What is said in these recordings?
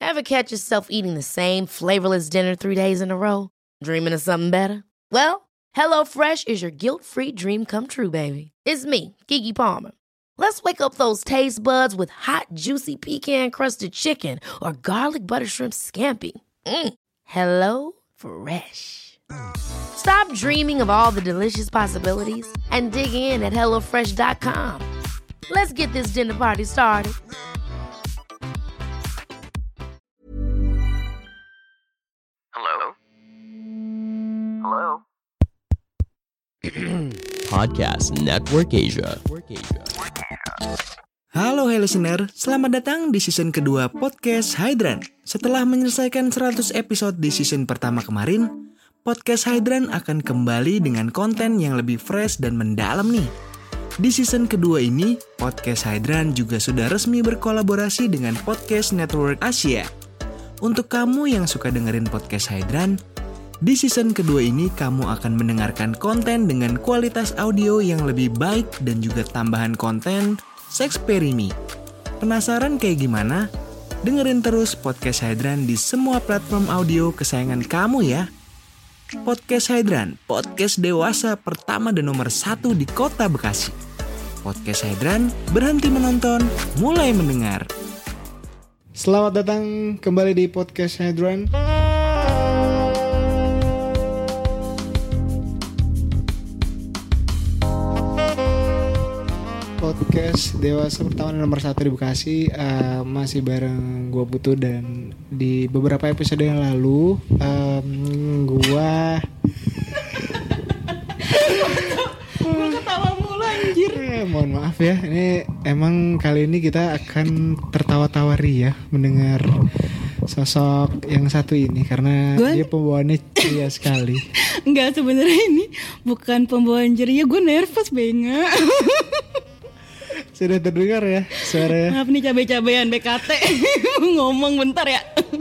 Ever catch yourself eating the same flavorless dinner 3 days in a row? Dreaming of something better? Well, HelloFresh is your guilt-free dream come true, baby. It's me, Keke Palmer. Let's wake up those taste buds with hot, juicy pecan-crusted chicken or garlic butter shrimp scampi. Hello Fresh. Stop dreaming of all the delicious possibilities and dig in at HelloFresh.com. Let's get this dinner party started. Hello? Hello? Podcast Network Asia. Halo listener, selamat datang di season kedua Podcast Hydran. Setelah menyelesaikan 100 episode di season pertama kemarin, Podcast Hydran akan kembali dengan konten yang lebih fresh dan mendalam nih. Di season kedua ini, Podcast Hydran juga sudah resmi berkolaborasi dengan Podcast Network Asia. Untuk kamu yang suka dengerin Podcast Hydran, di season kedua ini kamu akan mendengarkan konten dengan kualitas audio yang lebih baik dan juga tambahan konten Sexperimi. Penasaran kayak gimana? Dengerin terus Podcast Hydran di semua platform audio kesayangan kamu ya. Podcast Hydran, podcast dewasa pertama dan nomor 1 di kota Bekasi. Podcast Hydran, berhenti menonton, mulai mendengar. Selamat datang kembali di Podcast Hydran. Podcast dewasa pertama dan nomor 1 di Bekasi. Masih bareng gue Putu. Dan di beberapa episode yang lalu gue ketawa mulu anjir. Mohon maaf ya, ini emang kali ini kita akan tertawa-tawa ria mendengar sosok yang satu ini karena dia pembawaannya ceria sekali. Enggak, sebenarnya ini bukan pembawaan ceria, gue nervous banget. Sudah terdengar ya suaranya. Maaf nih cabai-cabean BKT. Ngomong bentar ya.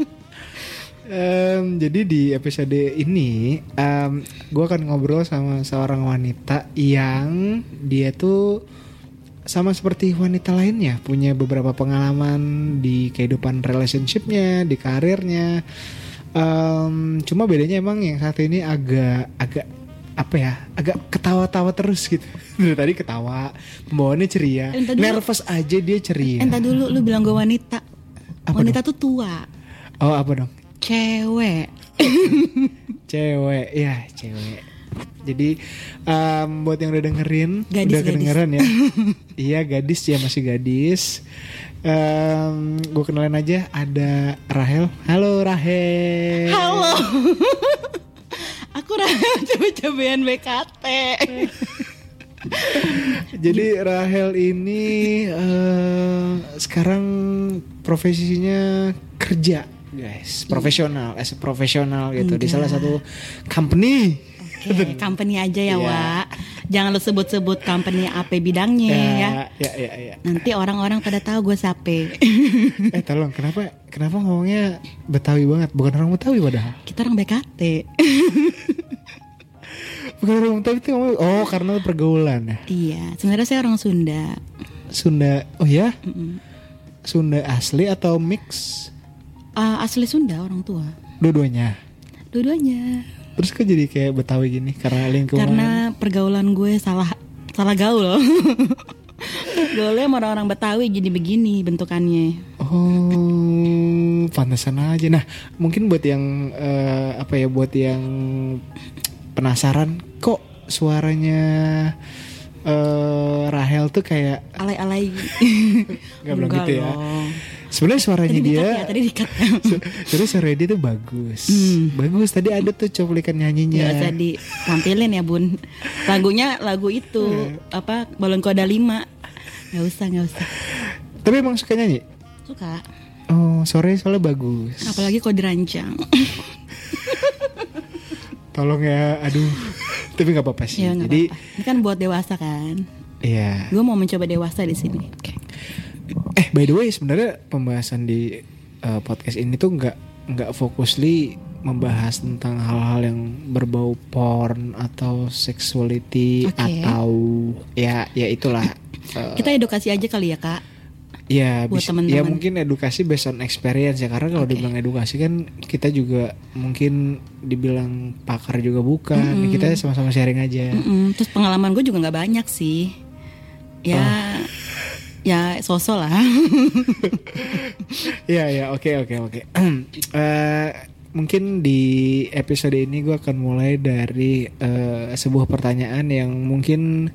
Jadi di episode ini gue akan ngobrol sama seorang wanita yang dia tuh sama seperti wanita lainnya, punya beberapa pengalaman di kehidupan relationshipnya, di karirnya. Cuma bedanya emang yang satu ini agak ketawa-tawa terus gitu. Dari tadi ketawa, pembawaannya ceria, nervous aja dia ceria. Entah dulu lu bilang gue wanita. Apa wanita dong? Tuh tua. Oh apa dong? Cewek. Cewek, ya cewek. Jadi buat yang udah dengerin, gadis. Kedengeran ya. Iya gadis ya, masih gadis. Gue kenalin aja, ada Rahel. Halo Rahel. Halo. Aku Rahel cabai-cabean BKT. Jadi Rahel ini sekarang profesinya kerja, guys, profesional, as a profesional gitu. Di salah satu company. Oke, company aja ya, Wak. Jangan lu sebut-sebut company apa bidangnya ya. Ya. Nanti orang-orang pada tahu gue siapa. Tolong, kenapa ngomongnya Betawi banget? Bukan orang Betawi padahal. Kita orang BKT. Bukan orang Betawi itu ngomong. Oh, karena pergaulan ya. Iya, sebenarnya saya orang Sunda. Sunda. Oh ya? Sunda asli atau mix? Asli Sunda orang tua. Dua-duanya. Terus kok jadi kayak Betawi gini karena lingkungan? Karena pergaulan gue salah gaul. Gaulnya sama orang-orang Betawi jadi begini bentukannya. Oh, pantesan aja. Nah, mungkin buat yang buat yang penasaran kok suaranya Rahel tuh kayak alay-alay. Gak bilang gitu ya. Sebenarnya suaranya tadi dikat. Sebenarnya suara dia tuh bagus. Bagus. Tadi ada tuh cuplikan nyanyinya. Gak usah ditampilin ya Bun. Lagu itu Balon Koda 5. Gak usah. Tapi emang suka nyanyi? Suka. Oh, soalnya bagus. Apalagi kode rancang. Tolong ya, aduh. Tapi nggak apa-apa sih. Ya, Jadi apa-apa. Ini kan buat dewasa kan. Iya. Gue mau mencoba dewasa di sini. Okay. By the way, sebenarnya pembahasan di podcast ini tuh nggak fokusly membahas tentang hal-hal yang berbau porn atau sexuality atau ya itulah. Kita edukasi aja kali ya Kak. Ya, buat bisa, teman-teman. ya mungkin edukasi based on experience ya, karena kalau Oke. dibilang edukasi kan kita juga mungkin dibilang pakar juga bukan, kita sama-sama sharing aja. Terus pengalaman gue juga nggak banyak sih. Ya, ya sosok lah. Ya, oke. Mungkin di episode ini gue akan mulai dari sebuah pertanyaan yang mungkin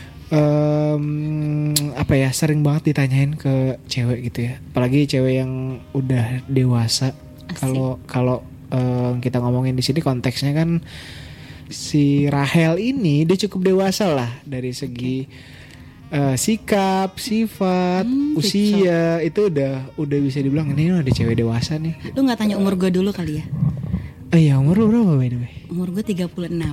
sering banget ditanyain ke cewek gitu ya, apalagi cewek yang udah dewasa. Kalau kita ngomongin di sini konteksnya kan si Rahel ini dia cukup dewasa lah dari segi sikap, sifat, usia itu udah bisa dibilang ini udah cewek dewasa nih. Lu nggak tanya umur gue dulu kali ya? Iya, umur lu berapa by the way? Umur gue 36.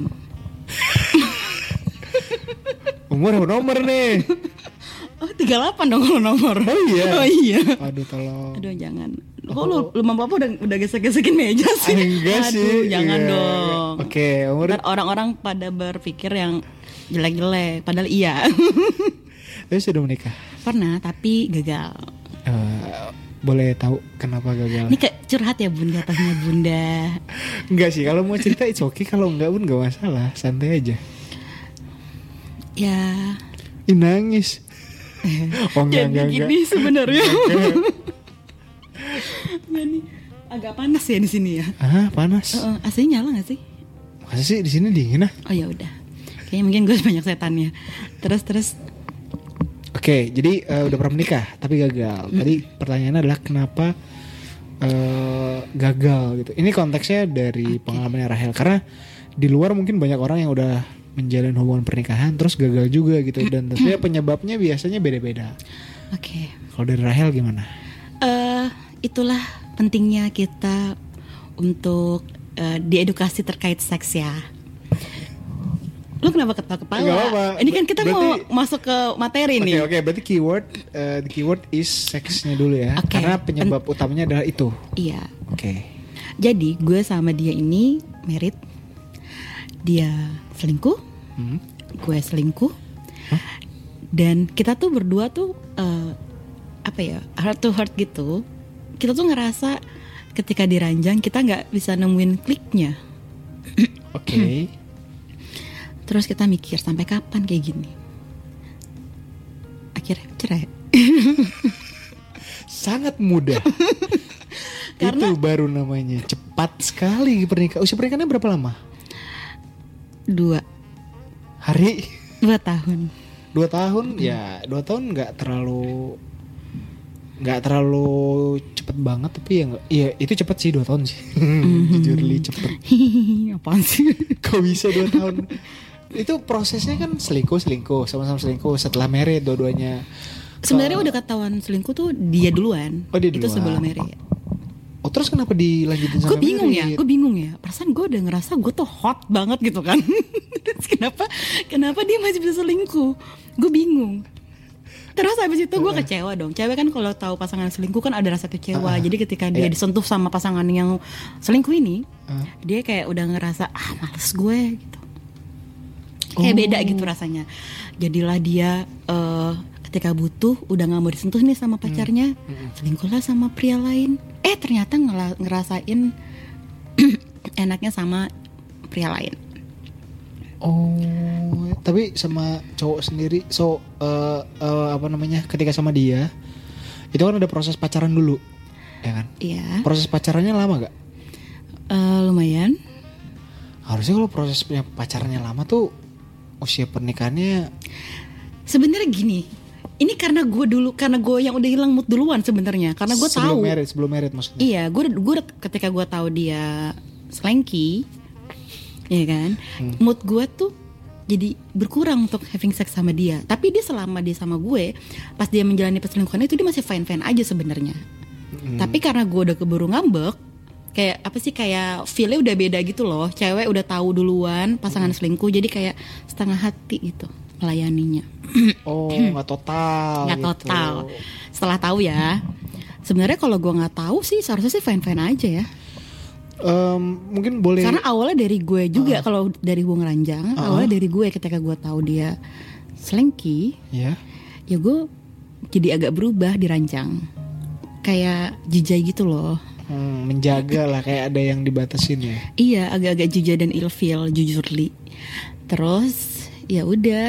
Umur nomor nih. Oh 38 dong kalau nomor. Oh iya. Oh iya. Aduh tolong. Aduh jangan. Kok lu mama papa udah gesek-gesekin meja sih? Enggak sih. Aduh jangan Iya. dong. Oke, umur. Ntar orang-orang pada berpikir yang jelek-jelek. Padahal iya. Lu sudah menikah? Pernah tapi gagal. Boleh tahu kenapa gagal? Ini kayak curhat ya bun jatuhnya bunda. Enggak sih, kalau mau cerita it's okay, kalau enggak pun enggak masalah, santai aja. Ya. Ih, nangis. Oh enggak. Jadi gini sebenarnya. Ini agak panas ya di sini ya. Ah, panas. AC-nya nyala nggak sih? Masa sih di sini dingin ah? Oh ya udah. Kayaknya mungkin gue banyak setannya. Terus. Oke, jadi udah pernah menikah tapi gagal. Tadi pertanyaannya adalah kenapa gagal gitu. Ini konteksnya dari pengalamannya Rahel, karena di luar mungkin banyak orang yang udah menjalin hubungan pernikahan terus gagal juga gitu, dan tentunya penyebabnya biasanya beda-beda. Oke. Kalau dari Rahel gimana? Itulah pentingnya kita untuk diedukasi terkait seks ya. Lu kenapa ketawa-ketawa? Gak apa-apa. Ini kan kita Berarti- mau masuk ke materi nih. Oke, berarti the keyword is seksnya dulu ya, Oke. karena penyebab utamanya adalah itu. Iya. Oke. Jadi gue sama dia ini married. Dia selingkuh, gue selingkuh. Dan kita tuh berdua tuh heart to heart gitu. Kita tuh ngerasa ketika diranjang kita nggak bisa nemuin kliknya. Oke. Terus kita mikir sampai kapan kayak gini. Akhirnya cerai. Sangat mudah. Karena- Itu baru namanya cepat sekali pernikahan. Usia pernikahannya berapa lama? 2 Hari? tahun. 2 tahun? Ya 2 tahun nggak terlalu cepet banget, tapi ya nggak. Iya itu cepet sih 2 tahun sih. Jujur li cepet. Apaan sih? Kok bisa 2 tahun? Itu prosesnya kan selingkuh, sama-sama selingkuh setelah married dua-duanya. Sebenarnya udah ketahuan selingkuh tuh dia duluan. Oh, dia Itu duluan. sebelum married. Oh terus kenapa dilanjutin sampai Gue bingung married? gue bingung ya. Perasaan gue udah ngerasa gue tuh hot banget gitu kan. Terus kenapa dia masih bisa selingkuh? Gue bingung. Terus habis itu gue kecewa dong. Cewek kan kalau tahu pasangan selingkuh kan ada rasa kecewa. Jadi ketika dia disentuh sama pasangan yang selingkuh ini, dia kayak udah ngerasa males gue gitu. Kayak beda gitu rasanya. Jadilah dia ketika butuh udah nggak mau disentuh nih sama pacarnya, selingkuhlah sama pria lain. Ternyata ngerasain enaknya sama pria lain. Oh, tapi sama cowok sendiri, ketika sama dia, itu kan ada proses pacaran dulu, ya kan? Iya. Proses pacarannya lama gak? Lumayan. Harusnya kalau prosesnya pacarannya lama tuh usia pernikahannya. Sebenarnya gini, ini karena gue yang udah hilang mood duluan sebenarnya, karena gue tahu. Sebelum married maksudnya. Iya, gue ketika gue tahu dia slanky, ya kan, mood gue tuh jadi berkurang untuk having sex sama dia. Tapi dia selama dia sama gue, pas dia menjalani perselingkuhan itu dia masih fine aja sebenarnya. Tapi karena gue udah keburu ngambek, kayak feel-nya udah beda gitu loh. Cewek udah tahu duluan pasangan selingkuh, jadi kayak setengah hati gitu melayaninya. Oh, nggak total. Nggak gitu. total. Setelah tahu ya. Sebenarnya kalau gue nggak tahu sih seharusnya sih fine aja ya. Mungkin boleh. Karena awalnya dari gue juga kalau dari gue ngeranjang, awalnya dari gue ketika gue tahu dia slanky, Ya. ya gue jadi agak berubah, dirancang. Kayak jijai gitu loh. Menjaga lah, kayak ada yang dibatasin ya. Iya, agak-agak jijai dan ilfeel, jujurly. Terus ya udah,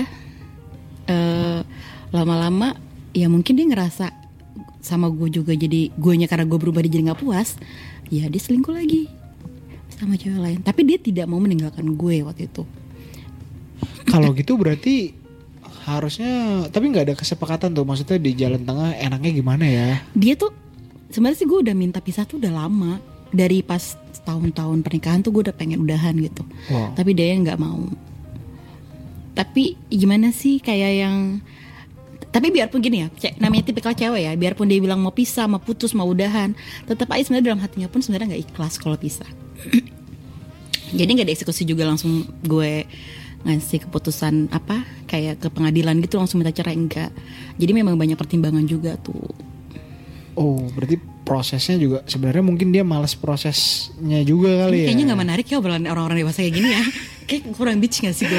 lama-lama ya mungkin dia ngerasa sama gue juga, jadi guenya karena gue berubah dia jadi nggak puas, ya dia selingkuh lagi sama cewek lain. Tapi dia tidak mau meninggalkan gue waktu itu. Kalau gitu berarti harusnya, tapi nggak ada kesepakatan tuh, maksudnya di jalan tengah enaknya gimana ya? Dia tuh sebenarnya sih gue udah minta pisah tuh udah lama, dari pas tahun-tahun pernikahan tuh gue udah pengen udahan gitu. Wow. Tapi dia nggak mau. Tapi gimana sih, kayak yang, tapi biarpun gini ya, namanya tipikal cewek ya, biarpun dia bilang mau pisah, mau putus, mau udahan, tetap aja sebenarnya dalam hatinya pun sebenarnya nggak ikhlas kalau pisah. Jadi nggak dieksekusi juga langsung gue ngasih keputusan apa kayak ke pengadilan gitu langsung minta cerai, enggak. Jadi memang banyak pertimbangan juga tuh. Oh, berarti prosesnya juga sebenarnya mungkin dia malas prosesnya juga kali ya. Kayaknya nggak menarik ya obrolan orang-orang dewasa kayak gini ya. Kayak kurang bitch nggak sih gue?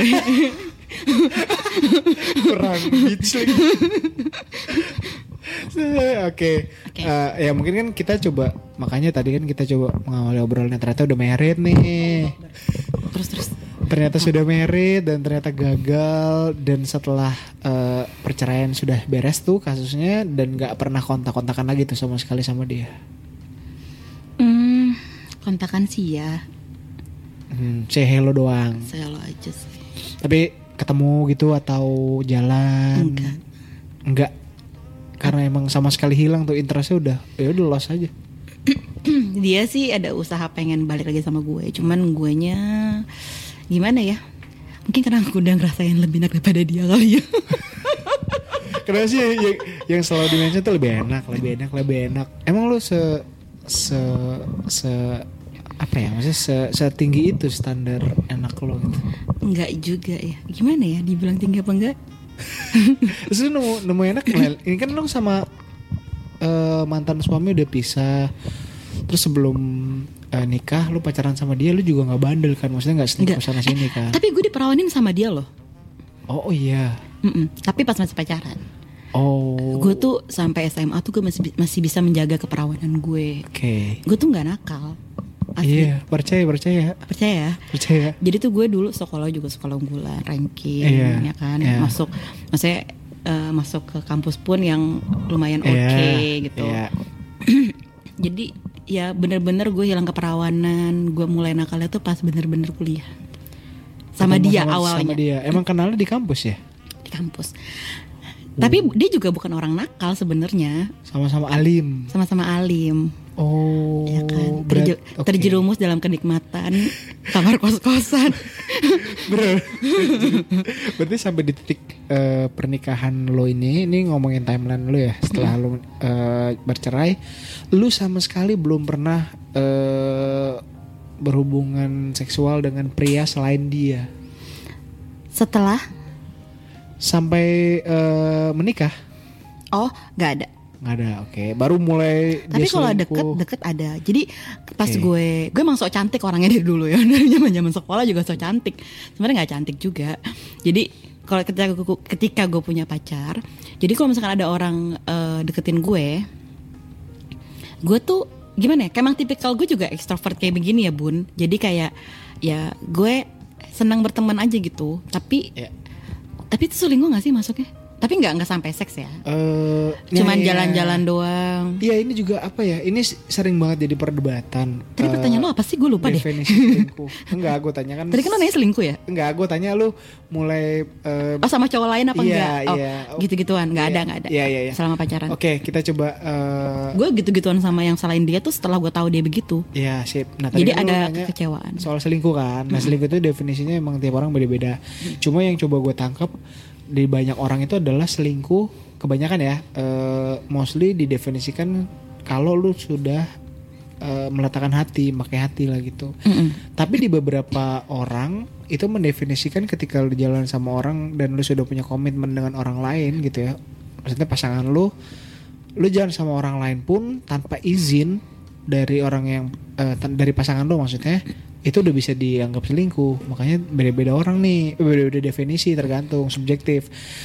Kurang bitch lagi. Oke. Ya mungkin kan kita coba, makanya tadi kan kita coba mengawali obrolannya, ternyata udah married nih. Terus Ternyata sudah married dan ternyata gagal, dan setelah perceraian sudah beres tuh kasusnya, dan gak pernah kontak-kontakan lagi tuh sama sekali sama dia. Kontakan sih ya. Say hello doang. Saya lo aja sih. Tapi ketemu gitu atau jalan? Enggak. Karena emang sama sekali hilang tuh interestnya, udah lost aja. Dia sih ada usaha pengen balik lagi sama gue, cuman guenya gimana ya? Mungkin karena aku udah ngerasain lebih enak daripada dia kali ya. Kenapa sih yang selalu dimention tuh lebih enak. Emang lu se apa ya, maksudnya setinggi itu standar enak lo gitu? Enggak juga ya. Gimana ya? Dibilang tinggi apa enggak? Terus lu nemu enak Mel. Ini kan lu sama mantan suami udah pisah. Terus sebelum nikah lu pacaran sama dia, lu juga nggak bandel kan? Maksudnya nggak selingkuh sana sini kan? Tapi gue diperawanin sama dia loh. Oh iya. Tapi pas masih pacaran. Oh. Gue tuh sampai SMA tuh gue masih bisa menjaga keperawanan gue. Oke. Gue tuh nggak nakal. Asli. Iya, percaya. Percaya. Jadi tuh gue dulu sekolah juga sekolah unggulan, ranking, ya kan. Iya. Masuk ke kampus pun yang lumayan oke gitu. Iya. Jadi ya bener-bener gue hilang keperawanan. Gue mulai nakalnya tuh pas bener-bener kuliah. Sama dia awalnya. Sama dia. Emang kenalnya di kampus ya? Di kampus. Tapi dia juga bukan orang nakal sebenarnya. Sama-sama alim. Oh, ya kan. okay. Terjerumus dalam kenikmatan kamar kos-kosan. Berarti sampai di titik pernikahan lo ini ngomongin timeline lo ya. Setelah lo bercerai, lo sama sekali belum pernah berhubungan seksual dengan pria selain dia. Setelah sampai menikah? Oh, nggak ada. Nggak ada, oke. Baru mulai. Tapi kalau deket ada. Jadi pas gue emang sok cantik orangnya dari dulu ya. Dari zaman sekolah juga sok cantik. Sebenarnya nggak cantik juga. Jadi kalau ketika gue punya pacar, jadi kalau misalkan ada orang deketin gue tuh gimana ya? Kayak emang tipikal gue juga ekstrovert kayak begini ya Bun. Jadi kayak ya gue senang berteman aja gitu. Tapi itu selingkuh nggak sih masuknya? Tapi nggak sampai seks ya. Cuman jalan-jalan doang. Iya, ini juga apa ya? Ini sering banget jadi perdebatan. Tadi pertanyaan lo apa sih? Gue lupa deh. Definisi selingkuh. Enggak, gue tanya kan. Tadi kan lo nanya selingkuh ya? Enggak, gue tanya lu mulai. Sama cowok lain apa enggak? Iya. Gitu-gituan. Nggak ada. Iya. Selama pacaran. Oke, kita coba. Gue gitu-gituan sama yang selain dia tuh setelah gue tahu dia begitu. Iya, sip. Nah, jadi kan ada kekecewaan. Soal selingkuh kan. Nah, selingkuh itu definisinya emang tiap orang beda-beda. Cuma yang coba gue tangkap di banyak orang itu adalah selingkuh kebanyakan ya, mostly didefinisikan kalau lu sudah meletakkan hati, pakai hati lah gitu. Tapi di beberapa orang itu mendefinisikan ketika lu jalan sama orang dan lu sudah punya komitmen dengan orang lain gitu ya. Maksudnya pasangan lu jalan sama orang lain pun tanpa izin dari orang yang dari pasangan lu maksudnya, itu udah bisa dianggap selingkuh. Makanya beda-beda orang nih, beda-beda definisi, tergantung subjektif.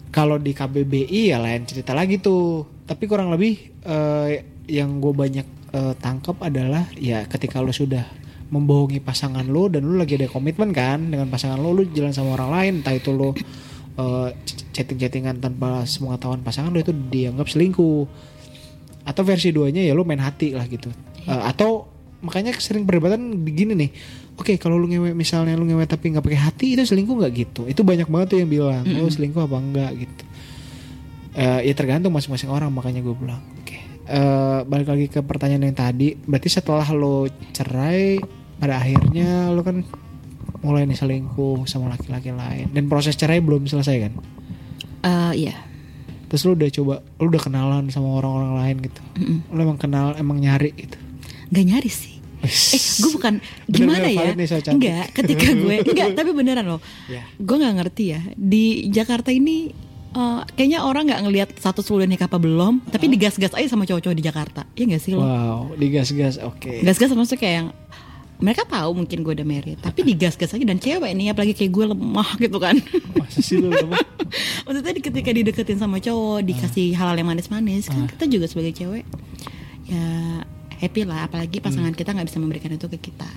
Kalau di KBBI ya lain cerita lagi tuh. Tapi kurang lebih yang gue banyak tangkap adalah ya ketika lo sudah membohongi pasangan lo dan lo lagi ada komitmen kan dengan pasangan lo jalan sama orang lain, entah itu lo chatting-chattingan tanpa sepengetahuan pasangan lo, itu dianggap selingkuh. Atau versi 2-nya ya lo main hati lah gitu. Atau makanya sering perdebatan begini nih. Oke, kalau lu ngewe, misalnya lu ngewe tapi nggak pakai hati, itu selingkuh nggak gitu? Itu banyak banget tuh yang bilang, lu selingkuh apa enggak gitu. Ya tergantung masing-masing orang, makanya gue bilang. Oke. Balik lagi ke pertanyaan yang tadi, berarti setelah lo cerai, pada akhirnya lo kan mulai nih selingkuh sama laki-laki lain, dan proses cerai belum selesai kan? Iya. Terus lo udah kenalan sama orang-orang lain gitu. Lo emang kenal, emang nyari gitu? Gak nyari sih. Gue bukan gimana ya? Enggak, ketika gue tapi beneran loh. Yeah. Gue nggak ngerti ya di Jakarta ini. Kayaknya orang nggak ngelihat status lu udah nikah apa belum, tapi digas-gas aja sama cowok-cowok di Jakarta. Iya nggak sih lo? Wow, digas-gas, oke. Gas-gas maksudnya kayak yang mereka tahu mungkin gue udah married, tapi digas-gas aja. Dan cewek nih, apalagi kayak gue lemah gitu kan. Masa sih lu lemah? Maksudnya ketika dideketin sama cowok, dikasih hal-hal yang manis-manis, kan kita juga sebagai cewek ya happy lah, apalagi pasangan kita nggak bisa memberikan itu ke kita.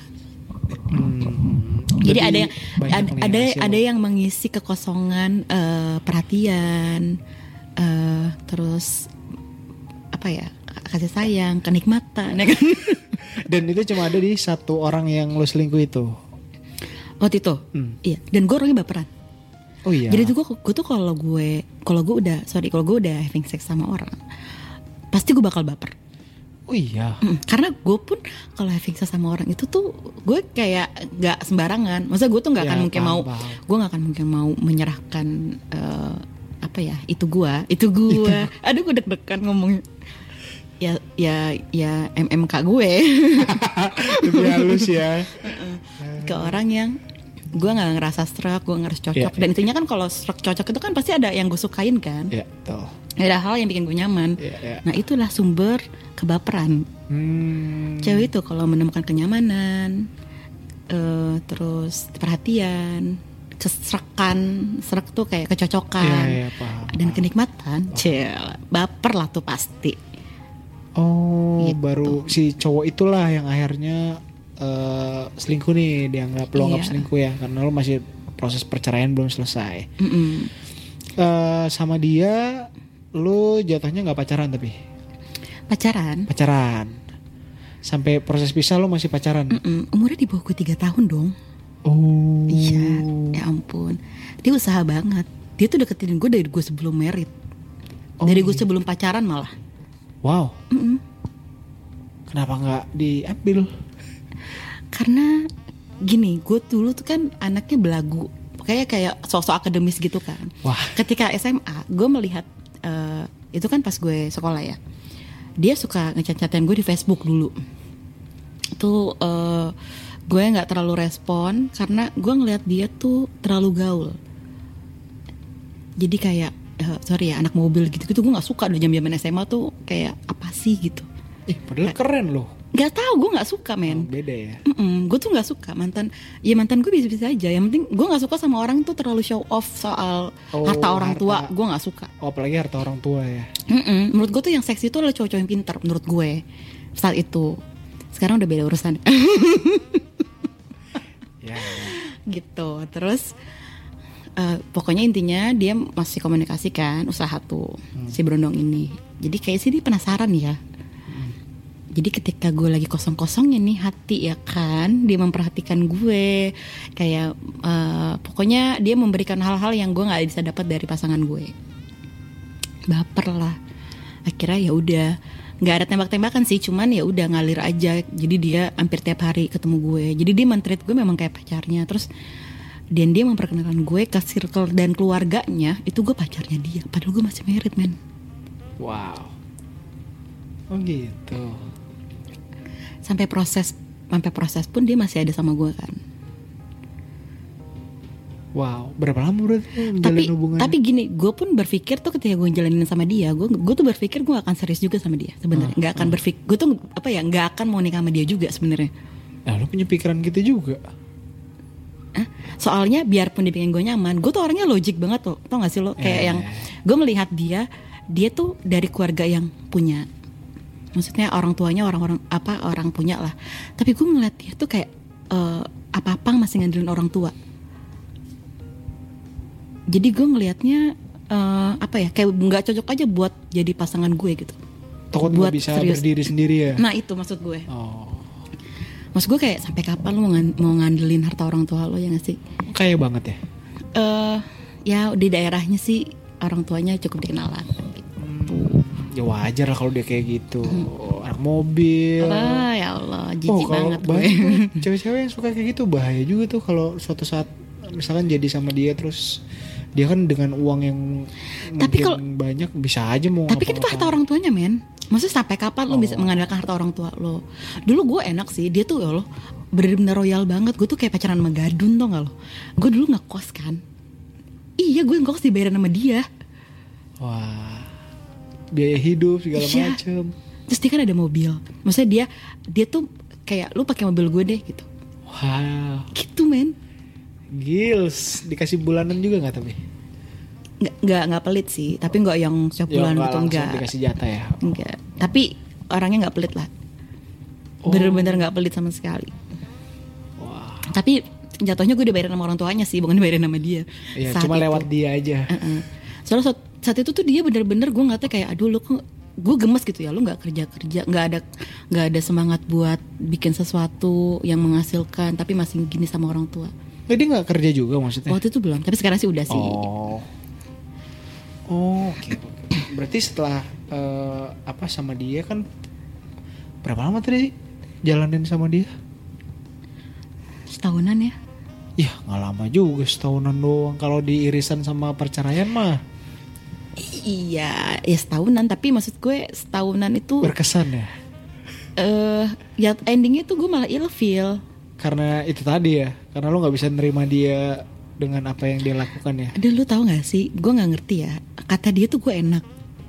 Jadi ada yang mengisi kekosongan perhatian, terus apa ya, kasih sayang, kenikmatan, ya kan? Dan itu cuma ada di satu orang yang lo selingkuh itu. Waktu itu, iya. Dan gue orangnya baperan. Oh iya. Jadi gue tuh kalau gue udah having sex sama orang, pasti gue bakal baper. Oh iya. Karena gue pun kalau having sex sama orang itu tuh gue kayak nggak sembarangan. Maksudnya gue tuh nggak akan mungkin gue nggak akan mungkin mau menyerahkan apa ya itu gue. Aduh gue deg-degan ngomongnya. Ya MMK gue. Lebih halus ya. Ke orang yang gue nggak ngerasa struck, gue ngerasa cocok. Dan intinya kan kalau struck cocok itu kan pasti ada yang gue sukain kan. Iya, betul. Ada hal yang bikin gue nyaman. Nah itulah sumber kebaperan. Cewek itu kalau menemukan kenyamanan, terus perhatian, serak tuh kayak kecocokan, dan kenikmatan, baper lah tuh pasti. Oh gitu. Baru si cowok itulah yang akhirnya selingkuh nih, dianggap lo anggap selingkuh ya, karena lo masih proses perceraian belum selesai. Sama dia lu jatuhnya nggak pacaran tapi pacaran sampai proses pisah lu masih pacaran. Umurnya di bawah gue 3 tahun dong. Oh iya, ya ampun, dia usaha banget. Dia tuh deketin gue dari gue sebelum married, dari gue sebelum pacaran malah. Wow. Kenapa nggak diambil? Karena gini, gue dulu tuh kan anaknya belagu, kayak sok-sok akademis gitu kan. Wah. Ketika SMA gue melihat itu kan pas gue sekolah ya, dia suka ngechat-chatan gue di Facebook dulu. Itu gue nggak terlalu respon karena gue ngelihat dia tuh terlalu gaul. Jadi kayak sorry ya, anak mobil gitu-gitu gue nggak suka. Udah jam-jaman SMA tuh kayak apa sih gitu. Padahal keren loh. Gak tahu, gue nggak suka men. Beda ya. Gue tuh nggak suka mantan gue bisa-bisa aja. Yang penting gue nggak suka sama orang tuh terlalu show off soal harta orang tua. Gue nggak suka. Apalagi harta orang tua ya. Menurut gue tuh yang seksi itu adalah cowok-cowok yang pintar. Menurut gue saat itu. Sekarang udah beda urusan. Ya. Gitu. Terus pokoknya intinya dia masih komunikasi kan, usaha tuh si Brondong ini. Jadi kayak sih dia penasaran ya. Jadi ketika gue lagi kosong-kosongnya nih hati ya kan, dia memperhatikan gue, kayak pokoknya dia memberikan hal-hal yang gue nggak bisa dapat dari pasangan gue. Baper lah. Akhirnya ya udah, nggak ada tembak-tembakan sih, cuman ya udah ngalir aja. Jadi dia hampir tiap hari ketemu gue. Jadi dia men-treat gue memang kayak pacarnya. Terus dan dia memperkenalkan gue ke circle dan keluarganya, itu gue pacarnya dia. Padahal gue masih married men. Wow. Oh gitu. Sampai proses pun dia masih ada sama gue kan. Wow, berapa lama berarti menjalin hubungan? Tapi gini, gue pun berpikir tuh ketika gue jalanin sama dia, gue tuh berpikir gue akan serius juga sama dia sebenarnya. Nggak akan berpikir, gue tuh nggak akan mau nikah sama dia juga sebenarnya. Nah, lu punya pikiran gitu juga? Soalnya biarpun dia bikin gue nyaman, gue tuh orangnya logik banget tuh, tau gak sih lo? Kayak yang gue melihat dia tuh dari keluarga yang punya, maksudnya orang tuanya orang punya lah. Tapi gue ngeliat dia tuh kayak apa-apa masih ngandelin orang tua. Jadi gue ngelihatnya kayak nggak cocok aja buat jadi pasangan gue gitu. Takut buat gak bisa serius. berdiri sendiri ya. Nah itu maksud gue. Oh, Maksud gue kayak sampai kapan lo mau ngandelin harta orang tua lo, ya nggak sih? kayak banget ya. Ya di daerahnya sih orang tuanya cukup dikenalan. Ya wajar lah kalau dia kayak gitu. Anak mobil. Ya Allah, jijik banget gue. banyak tuh cewek-cewek yang suka kayak gitu, bahaya juga tuh kalau suatu saat misalkan jadi sama dia terus dia kan dengan uang yang Tapi mungkin kalau- banyak bisa aja mau Tapi kan itu harta orang tuanya, men. Maksudnya sampai kapan lo Oh. bisa mengandalkan harta orang tua lo? Dulu gue enak sih, dia tuh ya Allah bener-bener royal banget. Gue tuh kayak pacaran sama Gadun, tau gak lo? Gue dulu ngekos kan. Iya, gue ngekos dibayarin sama dia. Wah, biaya hidup segala Iya. macem. Terus dia kan ada mobil. Maksudnya dia tuh kayak lu pakai mobil gue deh gitu. Wow, Gitu, men. gils, dikasih bulanan juga nggak tapi? Nggak pelit sih, tapi nggak yang setiap bulan nggak gitu, langsung enggak. dikasih jatah ya. Enggak. Tapi orangnya nggak pelit lah. Bener-bener nggak pelit sama sekali. Wah, Tapi jatuhnya gue dibayarin sama orang tuanya sih, bukan dibayarin sama dia. ya Saat cuma itu. lewat dia aja. Soalnya saat itu tuh dia bener-bener gue ngeliatnya kayak aduh lu kok, gue gemes gitu ya, lu nggak kerja, nggak ada semangat buat bikin sesuatu yang menghasilkan, tapi masih gini sama orang tua. Dia nggak kerja juga maksudnya? Waktu itu belum, tapi sekarang sih udah sih. Oke. Berarti setelah sama dia kan berapa lama tadi jalanin sama dia? Setahunan ya. Ya nggak lama juga, setahunan doang. Kalau diirisan sama perceraian mah Iya, ya setahunan, tapi maksud gue setahunan itu berkesan ya. ya endingnya tuh gue malah ilfeel. Karena itu tadi ya, karena lo nggak bisa nerima dia dengan apa yang dia lakukan ya. Ada, lu tahu nggak sih? Gue nggak ngerti ya. Kata dia tuh gue enak.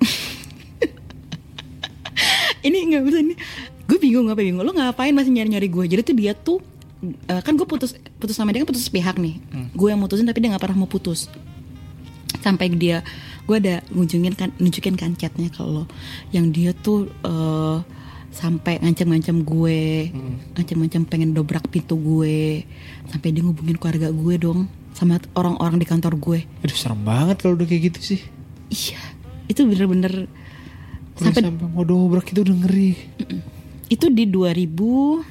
Ini nggak bisa nih. Gue bingung. Lo ngapain masih nyari gue? Jadi tuh dia tuh kan gue putus sama dia kan putus sepihak nih. Gue yang mutusin tapi dia nggak pernah mau putus. Sampai gue ada nunjukin kan chatnya kalau yang dia tuh sampai ngancam-ngancam gue, ngancam-ngancam pengen dobrak pintu gue, sampai dia ngubungin keluarga gue dong sama orang-orang di kantor gue. Aduh serem banget kalau udah kayak gitu sih. Iya, itu bener-bener Sampai mau dobrak itu udah ngeri. itu di 2019.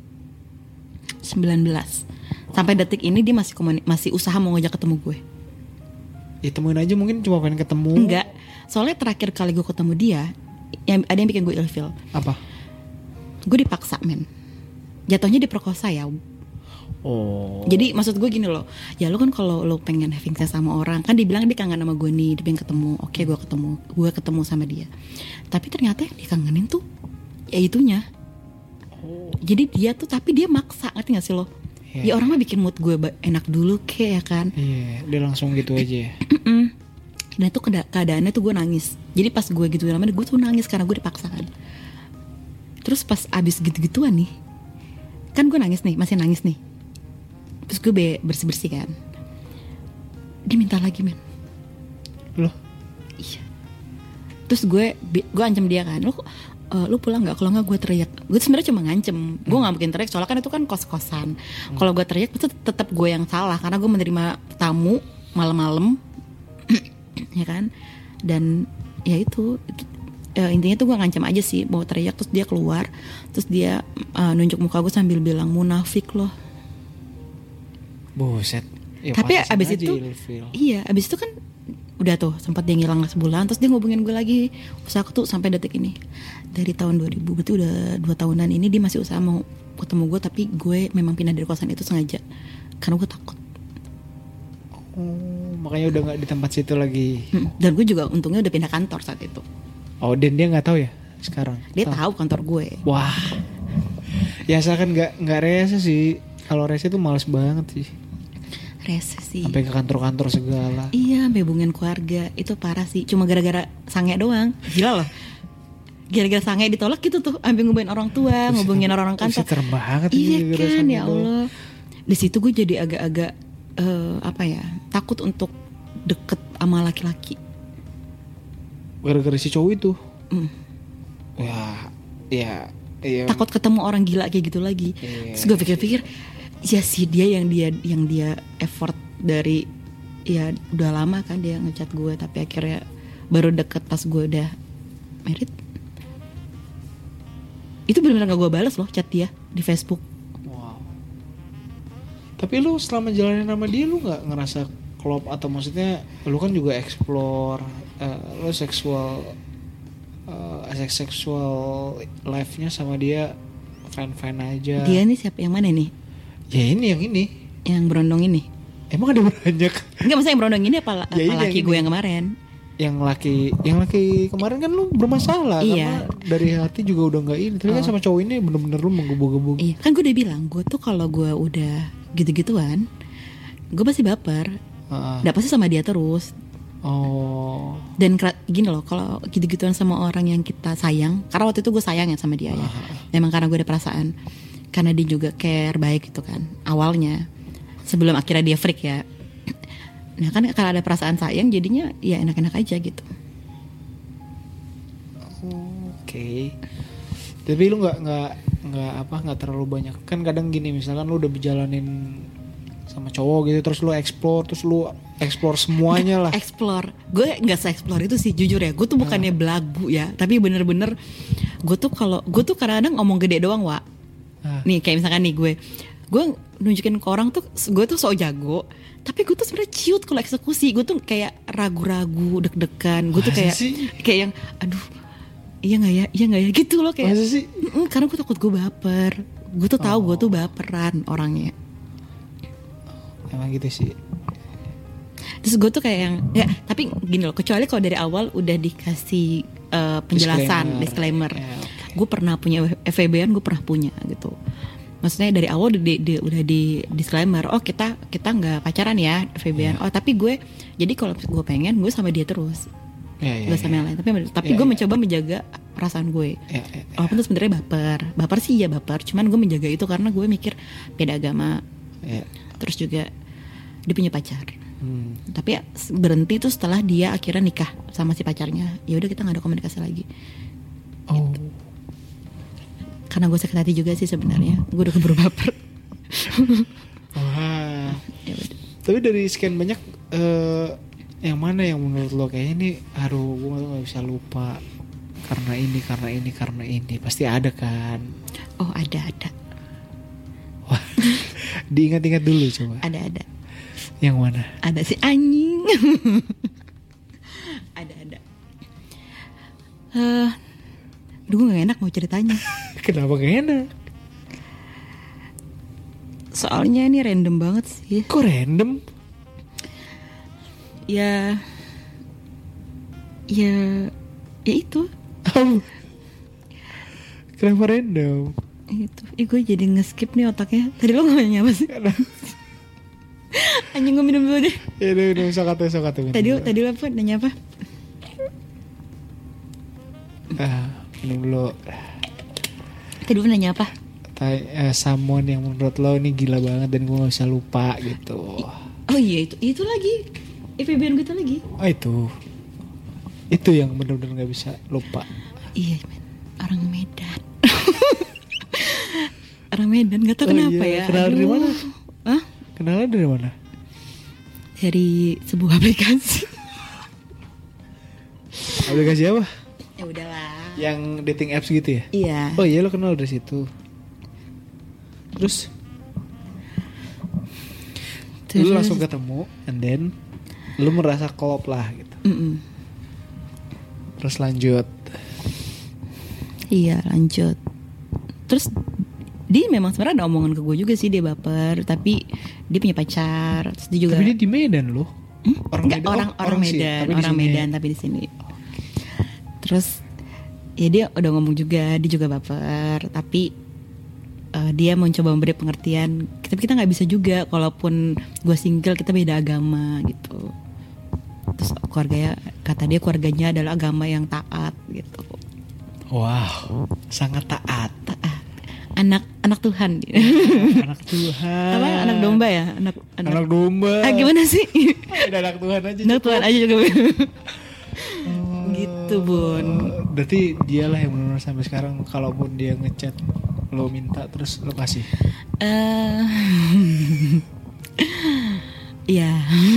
Sampai detik ini dia masih usaha mau ngajak ketemu gue. Ya temuin aja, mungkin cuma pengen ketemu. Enggak, soalnya terakhir kali gue ketemu dia, ada yang bikin gue ilfeel. Apa? Gue dipaksa, men. Jatuhnya diperkosa ya. Oh. Jadi maksud gue gini loh, ya lo kan kalau lo pengen having sex sama orang, kan dibilang dia kangen sama gue nih, dia pengen ketemu. Oke, gue ketemu sama dia. Tapi ternyata yang dikangenin tuh ya itunya. Jadi dia tuh, tapi dia maksa, ngerti gak sih lo? Iya. Ya orang mah bikin mood gue enak dulu kayak ya kan. Iya, dia langsung gitu aja ya. Dan itu keadaannya tuh gue nangis. Jadi pas gue gitu namanya gue tuh nangis karena gue dipaksa kan. Terus pas abis gitu-gituan nih, kan gue nangis nih, masih nangis nih. Terus gue bersih-bersih kan. Dia minta lagi, men. Loh? Iya. Terus gue ancam dia kan, lu pulang nggak? Kalau nggak gue teriak. Gue sebenarnya cuma ngancem. Gue nggak mungkin teriak soalnya kan itu kan kos-kosan. Kalau gue teriak pasti tetap gue yang salah karena gue menerima tamu malam-malam, ya kan. Dan ya itu intinya tuh gue ngancam aja sih, mau teriak. Terus dia keluar, terus dia nunjuk muka gue sambil bilang munafik loh. Buset. Ya, Tapi pantesan abis aja itu, ilfeel. iya abis itu kan udah tuh sempat dia ngilang sebulan, terus dia ngubungin gue lagi, usaha tuh sampai detik ini dari tahun 2000, berarti udah 2 tahunan ini dia masih usaha mau ketemu gue, tapi gue memang pindah dari kosan itu sengaja karena gue takut. Oh, makanya udah nggak di tempat situ lagi. Dan gue juga untungnya udah pindah kantor saat itu. Oh, dan dia nggak tahu ya sekarang? Dia tahu kantor gue. Wah. Ya asalkan nggak rese sih. Kalau rese tuh males banget sih. Rese sih. Sampai ke kantor-kantor segala. Iya, sampai hubungin keluarga itu parah sih. Cuma gara-gara sange doang. Gila loh. Gara-gara sange ditolak gitu tuh, sampai ngubungin orang tua, ngubungin orang-orang kantor. Serem banget Iya gara-gara kan, sange ya doang. Allah. Di situ gue jadi agak-agak takut untuk deket sama laki-laki. Gara-gara si cowok itu. Ya. Takut ketemu orang gila kayak gitu lagi. Terus gue pikir-pikir, ya sih dia yang dia effort dari, ya udah lama kan dia ngechat gue, tapi akhirnya baru deket pas gue udah married. Itu benar-benar gak gue balas loh chat dia di Facebook. Wow. Tapi lu selama jalanin sama dia lu gak ngerasa klop, atau maksudnya lu kan juga explore lu seksual life-nya sama dia fine aja. Dia nih siapa, yang mana nih? Ya ini yang ini. Yang berondong ini. Emang ada banyak? Enggak, maksudnya yang berondong ini apa Ya, laki gue yang kemarin? Yang laki kemarin kan lu bermasalah. Iya. Karena dari hati juga udah gak ini. Tapi kan sama cowok ini bener-bener lu menggebu-gebu. Iya, kan gue udah bilang, gue tuh kalau gue udah gitu-gituan, gue pasti baper. Udah pasti sama dia terus. Oh. Dan gini loh, kalau gitu-gituan sama orang yang kita sayang, karena waktu itu gue sayang ya sama dia ya. Memang karena gue ada perasaan, karena dia juga care, baik gitu kan awalnya, sebelum akhirnya dia freak ya. Nah kan karena ada perasaan sayang, jadinya ya enak-enak aja gitu. Oke. Tapi lu nggak terlalu banyak kan, kadang gini misalkan lu udah berjalanin sama cowok gitu, terus lu explore semuanya lah. Explore, gue nggak se-explore itu sih jujur ya. Gue tuh bukannya belagu ya, tapi bener-bener gue tuh kadang-kadang ngomong gede doang, Wak. Nih kayak misalkan nih gue nunjukin ke orang tuh gue tuh so jago, tapi gue tuh sebenarnya ciut kalau eksekusi. Gue tuh kayak ragu-ragu, deg-degan. Gue tuh kayak yang aduh, iya nggak ya gitu loh kayak. Masa sih? Karena gue takut gue baper. Gue tuh tahu gue tuh baperan orangnya. Emang gitu sih. Terus gue tuh kayak yang ya, tapi gini loh, kecuali kalau dari awal udah dikasih penjelasan disclaimer. Ya, okay. Gue pernah punya FWB-an, gue pernah punya gitu. Maksudnya dari awal udah di disclaimer, oh kita nggak pacaran ya FWB-an. Oh tapi gue, jadi kalau gue pengen gue sama dia terus, gak sama yang lain. Tapi gue mencoba menjaga perasaan gue. Walaupun tuh sebenarnya baper sih ya baper. Cuman gue menjaga itu karena gue mikir beda agama. Terus juga dia punya pacar. Tapi ya, berhenti tuh setelah dia akhirnya nikah sama si pacarnya. Ya udah kita nggak ada komunikasi lagi. Gitu. Karena gue sakit hati juga sih sebenarnya. Gue udah keburu baper. Wah. Ya udah. Tapi dari sekian banyak, yang mana yang menurut lo kayak ini, aduh gue nggak bisa lupa karena ini pasti ada kan? Oh ada. Wah, diingat-ingat dulu coba. Ada. Yang mana? Ada si anjing. ada. Aduh gak enak mau ceritanya. Kenapa gak enak? Soalnya ini random banget sih. Kok random? Ya itu. Kenapa random? Itu. Gue jadi nge-skip nih otaknya. Tadi lo ngomongnya apa sih? Anjing, gue minum dulu deh. Ya udah sok atu. Tadi lo apa? Nanya apa? Minum dulu. Tadi lo nanya apa? Someone yang menurut lo ini gila banget dan gue gak bisa lupa gitu. Oh iya itu lagi. FWB-an gue itu lagi. Oh itu yang benar-benar gak bisa lupa. Iya men, orang Medan. Orang Medan, gak tau kenapa ya. Kenal dari mana? Hah? Kenalnya dari mana? Dari sebuah aplikasi. Aplikasi apa? Ya udahlah. Yang dating apps gitu ya? Iya. Oh iya, lo kenal dari situ. Terus lu langsung ketemu, and then lu merasa klop lah gitu. Terus lanjut. Iya lanjut. Terus dia memang sebenarnya ada omongan ke gue juga sih, dia baper, tapi dia punya pacar. Terus dia juga. Tapi dia di Medan loh. Orang Medan tapi di sini. Terus ya dia udah ngomong juga, dia juga baper, tapi dia mau coba memberi pengertian. Tapi kita nggak bisa juga, kalaupun gue single kita beda agama gitu. Terus keluarganya adalah agama yang taat gitu. Wow, sangat taat. anak Tuhan. Anak Tuhan. Apa anak domba ya? Anak domba. Gimana sih? Udah anak Tuhan aja. Anak Tuhan aja juga. Gitu Bun. Berarti dialah yang benar sampai sekarang kalaupun dia ngechat lo minta terus lo kasih. Iya.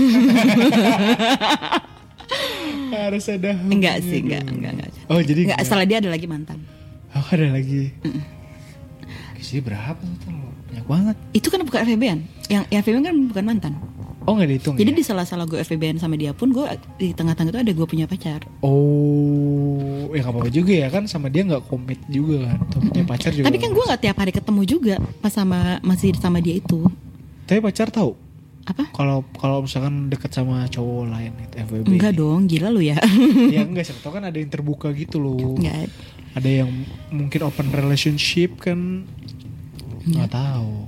Harus ada. Enggak sih, enggak. Oh, jadi enggak, setelah dia ada lagi mantan. Oh, ada lagi. Sih berapa tuh? Banyak banget. Itu kan bukan FWB-an. Yang FWB kan bukan mantan. Oh, enggak dihitung. Jadi ya? di sela-sela gue FWB-an sama dia pun gue di tengah-tengah itu ada gue punya pacar. Oh, ya nggak apa-apa juga ya kan, sama dia nggak komit juga kan, atau punya pacar juga. Tapi kan gue nggak tiap hari ketemu juga pas masih sama dia itu. Tapi pacar tahu Apa? Kalau misalkan deket sama cowok lain itu FWB. Enggak dong, gila lu ya. Ya enggak, siapa tahu kan ada yang terbuka gitu loh. Enggak. Ada yang mungkin open relationship kan, nggak tahu.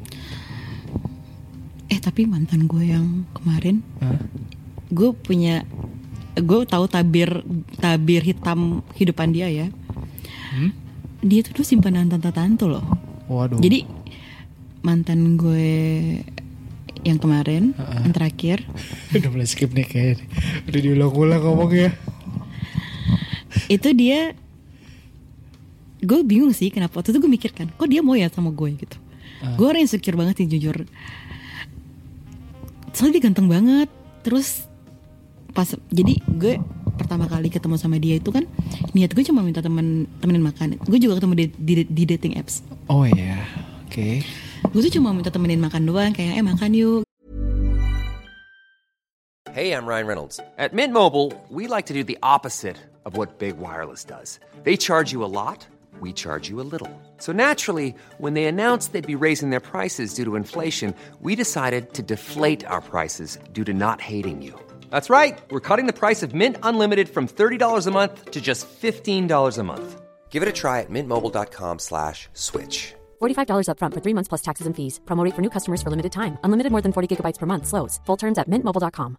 Tapi mantan gue yang kemarin, gue tahu tabir hitam kehidupan dia ya. Dia tuh dulu simpanan tante-tante loh. Waduh. Jadi mantan gue yang kemarin, yang terakhir. Udah mulai skip nih kayaknya. Udah diulang-ulang ngomongnya. Itu dia, gue bingung sih kenapa. Waktu itu gue mikirkan, kok dia mau ya sama gue gitu. Gue orang insecure banget sih jujur. Soalnya dia ganteng banget. Terus jadi gue pertama kali ketemu sama dia itu kan niat gue cuma minta temenin makan. Gue juga ketemu di dating apps. Oh iya, oke. Gue tuh cuma minta temenin makan doang, kayak makan yuk. Hey, I'm Ryan Reynolds. At Mint Mobile, we like to do the opposite of what Big Wireless does. They charge you a lot, we charge you a little. So naturally, when they announced they'd be raising their prices due to inflation, we decided to deflate our prices due to not hating you. That's right. We're cutting the price of Mint Unlimited from $30 a month to just $15 a month. Give it a try at mintmobile.com/switch. $45 up front for 3 months plus taxes and fees. Promo rate for new customers for limited time. Unlimited more than 40 gigabytes per month. Slows full terms at mintmobile.com.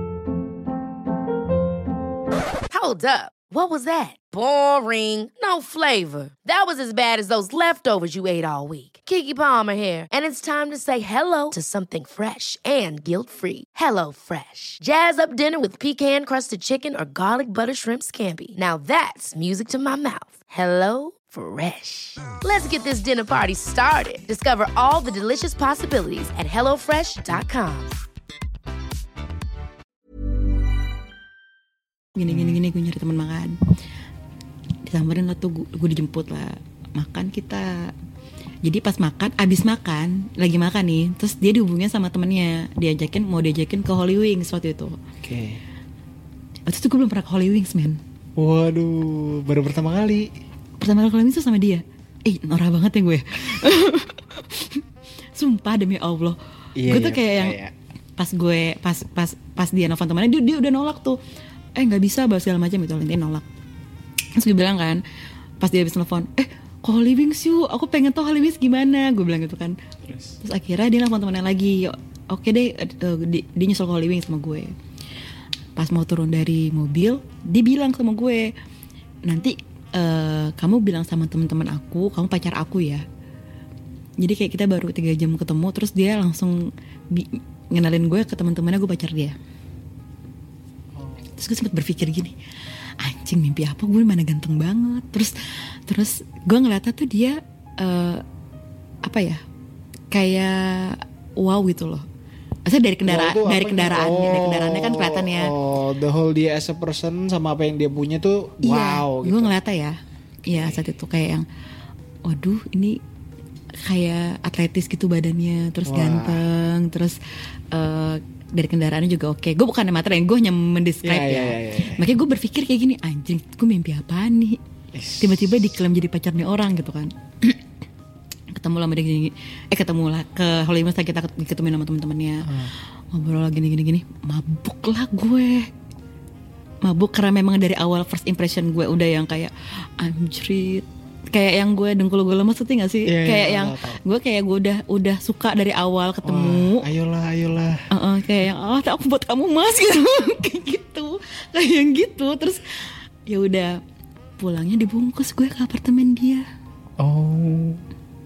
Hold up. What was that? Boring. No flavor. That was as bad as those leftovers you ate all week. Keke Palmer here, and it's time to say hello to something fresh and guilt-free. Hello Fresh. Jazz up dinner with pecan-crusted chicken or garlic butter shrimp scampi. Now that's music to my mouth. Hello Fresh. Let's get this dinner party started. Discover all the delicious possibilities at hellofresh.com. Gini gue nyari teman makan. Disamperin lah tuh, gue dijemput lah. Makan kita. Jadi pas makan, abis makan, lagi makan nih, terus dia dihubungin sama temennya, mau diajakin ke Holy Wings waktu itu. Oke. Waktu itu gue belum pernah ke Holy Wings, men. Waduh, baru pertama kali. Pertama kali ke Holy Wings tuh sama dia. Norak banget ya gue. Sumpah demi Allah. Gue tuh kayak yang pas dia nelfon temannya, dia udah nolak tuh. Nggak bisa bahas segala macam itu, intinya nolak. Terus gue bilang kan, pas dia habis nelfon, ke Holy Wings yuk, aku pengen tau Holy Wings gimana, gue bilang gitu kan. Terus akhirnya dia nelfon temannya lagi, oke deh, dia nyusul ke Holy Wings sama gue. Pas mau turun dari mobil, dia bilang sama gue, nanti kamu bilang sama teman-teman aku, kamu pacar aku ya. Jadi kayak kita baru 3 jam ketemu, terus dia langsung ngenalin gue ke teman-temannya, gue pacar dia. Terus gue sempat berpikir gini, anjing mimpi apa, gue mana ganteng banget. Terus gue ngeliatnya tuh dia kayak wow gitu loh. Maksudnya dari kendaraannya kan kelihatan ya. Oh, the whole dia as a person sama apa yang dia punya tuh wow. Iya, gitu. Gue ngeliatnya ya. Iya saat itu kayak yang, waduh ini kayak atletis gitu badannya, terus ganteng, terus dari kendaraannya juga oke. Gue bukan materi, gue hanya mendescribe ya. Makanya gue berpikir kayak gini, anjing, gue mimpi apaan nih? Tiba-tiba diklaim jadi pacarnya orang gitu kan. Ketemu lah ke Holy Wings, kita ketemuin sama teman-temannya. Ngobrol lagi gini. Mabuk lah gue. Mabuk karena memang dari awal first impression gue udah yang kayak anjrit. Kayak yang gue dengkul gue lemes tuh gak sih? Kayak gue udah suka dari awal ketemu. Wah, ayolah. Kayak yang aku buat kamu mas gitu. Kayak yang gitu. Terus ya udah pulangnya dibungkus gue ke apartemen dia. Oh.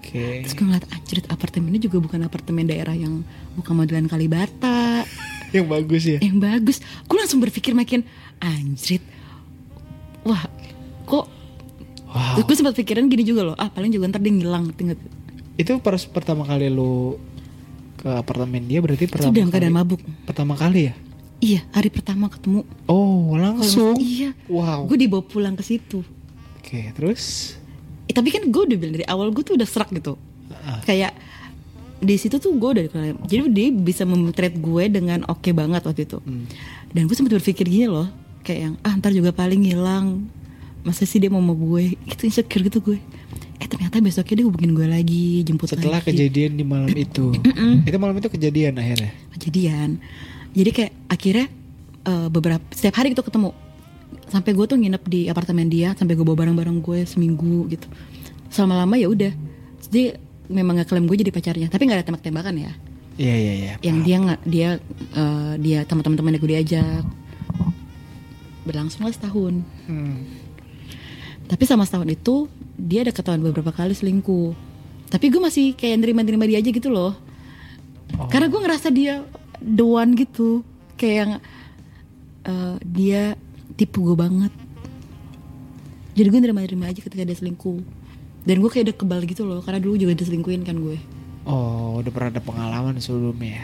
Oke. Terus gue ngeliat anjrit, apartemennya juga bukan apartemen daerah yang bukan modelan Kalibata Yang bagus ya. yang bagus. Gue langsung berpikir makin anjrit, wah kok. Wow. Gue sempat pikiran gini juga loh, paling juga ntar dia ngilang. Itu pertama kali lu ke apartemen dia berarti Itu dalam keadaan mabuk. Pertama kali ya? Iya, hari pertama ketemu. Oh, langsung. Iya. Wow. Gue dibawa pulang ke situ. Oke, terus? Tapi kan gue udah bilang dari awal, gue tuh udah serak gitu. Kayak di situ tuh gue udah, jadi dia bisa memotret gue dengan oke banget waktu itu. Dan gue sempat berpikir gini loh, kayak yang ntar juga paling hilang. Masa sih dia mau gue? Itu insecure gitu gue. Ternyata besoknya dia hubungin gue lagi, jemput setelah lagi. kejadian di malam itu. Itu malam itu kejadian akhirnya. Kejadian. Jadi kayak akhirnya setiap hari gitu ketemu. Sampai gue tuh nginep di apartemen dia, sampai gue bawa barang-barang gue seminggu gitu. Selama lama ya udah. Jadi memang ngeklaim gue jadi pacarnya, tapi nggak ada tembak-tembakan ya. Iya. Yang dia sama teman-temannya gue diajak. Berlangsunglah setahun. Tapi sama setahun itu dia ada ketahuan beberapa kali selingkuh. Tapi gue masih kayak nerima dia aja gitu loh. Karena gue ngerasa dia the one gitu. Kayak yang dia tipu gue banget. Jadi gue nerima aja ketika dia selingkuh. Dan gue kayak udah kebal gitu loh, karena dulu juga diselingkuhin kan gue. Oh, udah pernah ada pengalaman sebelumnya ya.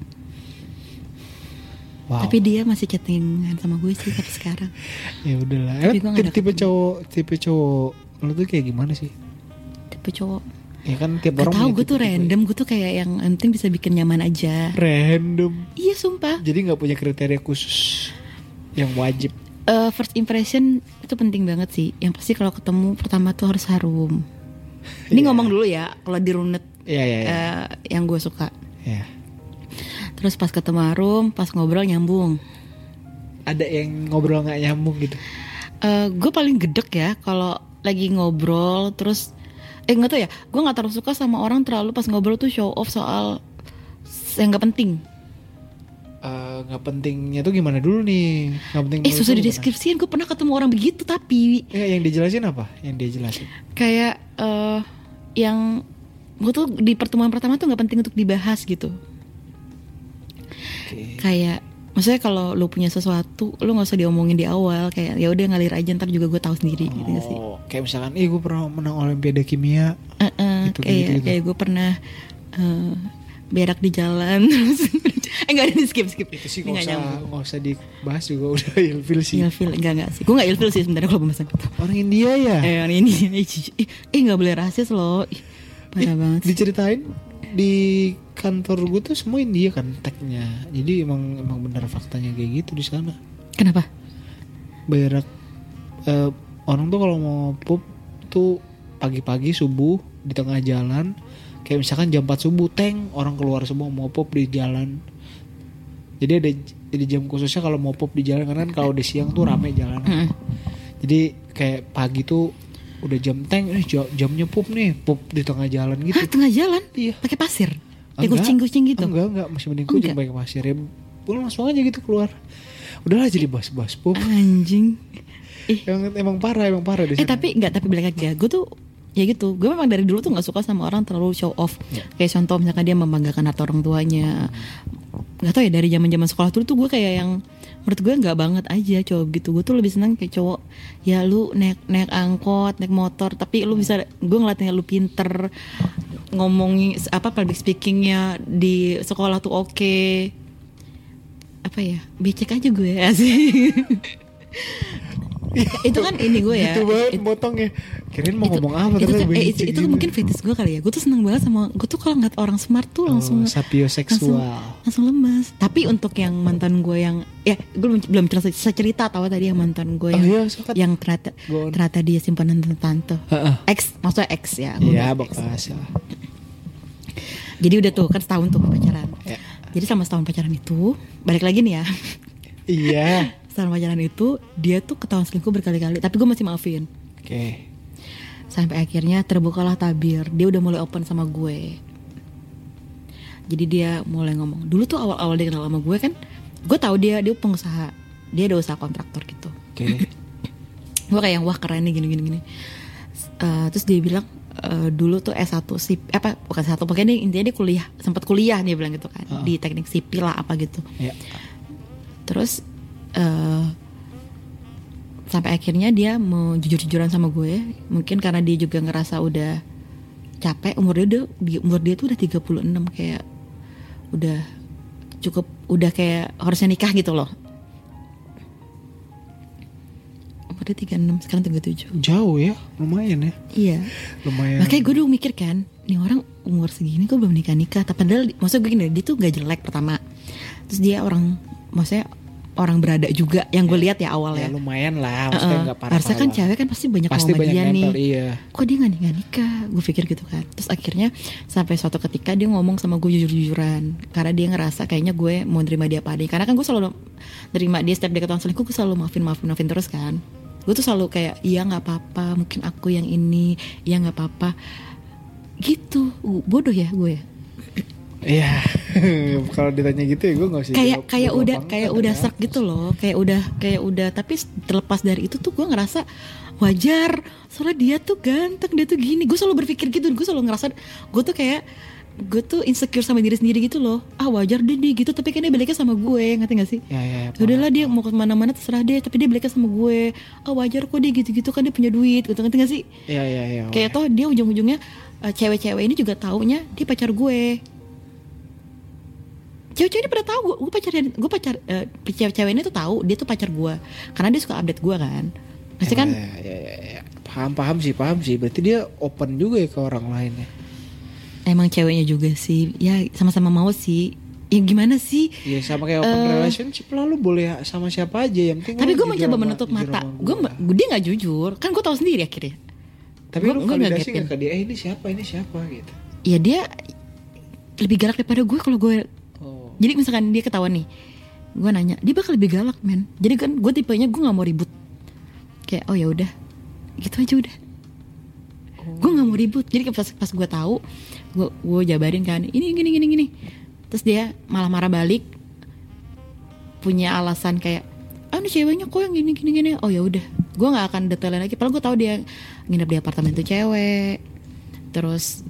Wow. Tapi dia masih chattingan sama gue sih sampai sekarang. Ya udahlah. Tipe cowok lu tuh kayak gimana sih? Tipe cowok. Ya kan tiap orang. Tahu gue tuh random, gue tuh kayak yang penting bisa bikin nyaman aja. Random. Iya sumpah. Jadi nggak punya kriteria khusus yang wajib. First impression itu penting banget sih. Yang pasti kalau ketemu pertama tuh harus harum. Ini ngomong dulu ya, kalau dirunut. Iya. Yang gue suka. Iya. Terus pas ketemu harum, pas ngobrol nyambung. Ada yang ngobrol nggak nyambung gitu? Gue paling gedek ya kalau lagi ngobrol terus nggak tahu ya. Gue nggak terlalu suka sama orang terlalu pas ngobrol tuh show off soal yang nggak penting. Nggak pentingnya tuh gimana dulu nih? Nggak penting. Susah dideskripsiin. Gue pernah ketemu orang begitu tapi. Yang dijelasin apa? Yang dia jelasin? Kayak yang gue tuh di pertemuan pertama tuh nggak penting untuk dibahas gitu. Okay. Kayak maksudnya kalau lu punya sesuatu, lu nggak usah diomongin di awal. Kayak ya udah ngalir aja, ntar juga gue tahu sendiri gitu gak sih? Kayak misalkan, gue pernah menang Olimpiade Kimia. Gitu. Kayak gue pernah berak di jalan terus enggak ada, di skip itu sih nggak usah dibahas juga, udah ilfil sih. Enggak sih, gue nggak ilfil sih sebenarnya kalau pembahasan itu. Orang India ya? Orang India. Nggak boleh rasis loh. Parah banget. Diceritain di kantor gue tuh semua India kan tagnya, jadi emang benar faktanya kayak gitu di sana. Kenapa? Berak orang tuh kalau mau pup tuh pagi-pagi subuh di tengah jalan. Kayak misalkan jam 4 subuh orang keluar semua mau pop di jalan. Jadi ada jam khususnya kalau mau pop di jalan, karena kan kalau di siang tuh rame jalan. Jadi kayak pagi tuh udah jam jamnya pop di tengah jalan gitu. Tengah jalan? Iya. Pakai pasir? Kayak kucing-kucing gitu? Enggak, masih mending kucing pakai pasir ya. Pulang langsung aja gitu keluar. Udahlah jadi bahas pop. Anjing. Emang parah di sana. Tapi balik lagi ya. Gue tuh ya gitu, gue memang dari dulu tuh gak suka sama orang terlalu show off. Kayak contoh misalkan dia membanggakan harta orang tuanya. Gak tau ya, dari zaman sekolah dulu tuh gue kayak yang menurut gue gak banget aja cowok gitu. Gue tuh lebih senang kayak cowok, ya lu naik angkot, naik motor, tapi lu bisa, gue ngeliatnya lu pinter, ngomongin public speakingnya di sekolah tuh oke. Apa ya, becek aja gue asik. Itu kan ini gue ya. Gitu banget potongnya. Kirain mau ngomong apa itu mungkin fetish gue kali ya. Gue tuh seneng banget sama, gue tuh kalau ngeliat orang smart tuh langsung sapioseksual. Langsung lemas. Tapi untuk yang mantan gue yang gue belum cerita tahu tadi yang mantan gue yang ternyata dia simpanan tante. Maksudnya ex ya. Iya, bekas ya. Jadi udah tuh kan setahun tuh pacaran. Jadi sama setahun pacaran itu, balik lagi nih ya. Iya. Setelah pacaran itu dia tuh ketahuan selingkuh berkali-kali, tapi gue masih maafin. Oke. Sampai akhirnya terbukalah tabir, dia udah mulai open sama gue. Jadi dia mulai ngomong. Dulu tuh awal-awal dia kenal sama gue kan, gue tahu dia pengusaha, dia ada usaha kontraktor gitu. Oke. Gue kayak wah keren nih gini. Terus dia bilang dulu tuh S1 bukan S1, pokoknya intinya dia sempat kuliah dia bilang gitu kan, di teknik sipil lah apa gitu. Terus sampai akhirnya dia mau jujur-jujuran sama gue, mungkin karena dia juga ngerasa udah capek, umur dia tuh udah 36, kayak udah cukup, udah kayak harusnya nikah gitu loh. Umur dia 36, sekarang 37. Jauh ya, lumayan ya. Iya, lumayan. Makanya gue dulu mikir kan, nih orang umur segini kok belum nikah. Tapi padahal maksudnya gue gini, dia tuh gak jelek pertama. Terus dia maksudnya orang berada juga yang gue lihat ya awalnya. Ya lumayan lah, maksudnya nggak parah. Harusnya kan cewek kan pasti banyak sama dia nih. Iya. Kok dia nggak nikah? Gue pikir gitu kan. Terus akhirnya sampai suatu ketika dia ngomong sama gue jujur-jujuran, karena dia ngerasa kayaknya gue mau nerima dia apa adanya. Karena kan gue selalu nerima dia setiap dia ketahuan selingkuh, gue selalu maafin terus kan. Gue tuh selalu kayak iya nggak apa-apa, mungkin aku yang ini, iya nggak apa-apa. Gitu, bodoh ya gue. Iya, kalau ditanya gitu ya gue nggak sih. Kayak udah serak gitu loh, kayak udah. Tapi terlepas dari itu tuh gue ngerasa wajar, soalnya dia tuh ganteng, dia tuh gini. Gue selalu berpikir gitu, gue selalu ngerasa gue tuh insecure sama diri sendiri gitu loh. Wajar deh gitu, tapi kan dia baliknya sama gue, ngerti gak sih? Ya, udahlah dia mau kemana-mana terserah deh, tapi dia baliknya sama gue. Wajar kok dia gitu-gitu, kan dia punya duit, gitu, ngerti gak sih? Iya. Kayak toh dia ujung-ujungnya cewek-cewek ini juga taunya dia pacar gue. Cewek-cewek ini pada tahu gue pacar cewek-cewek ini tuh tahu dia tuh pacar gue, karena dia suka update gue kan. Pasti kan? Ya. Paham sih. Berarti dia open juga ya ke orang lain ya. Emang ceweknya juga sih, ya sama-sama mau sih. Ya gimana sih? Ya sama kayak open relationship lah, lu boleh sama siapa aja yang penting. Tapi gue mencoba menutup mata. Dia nggak jujur, kan gue tahu sendiri akhirnya. Tapi lu validasi nggak ke dia? Ini siapa gitu? Ya dia lebih galak daripada gue kalau gue. Jadi misalkan dia ketahuan nih, gue nanya, dia bakal lebih galak men. Jadi kan gue tipenya gue nggak mau ribut, kayak ya udah, gitu aja udah. Gue nggak mau ribut. Jadi pas gue tahu, gue jabarin kan, ini gini. Terus dia malah marah balik, punya alasan kayak, ini ceweknya kok yang gini. Ya udah, gue nggak akan detailin lagi. Padahal gue tahu dia nginep di apartemen tuh cewek, terus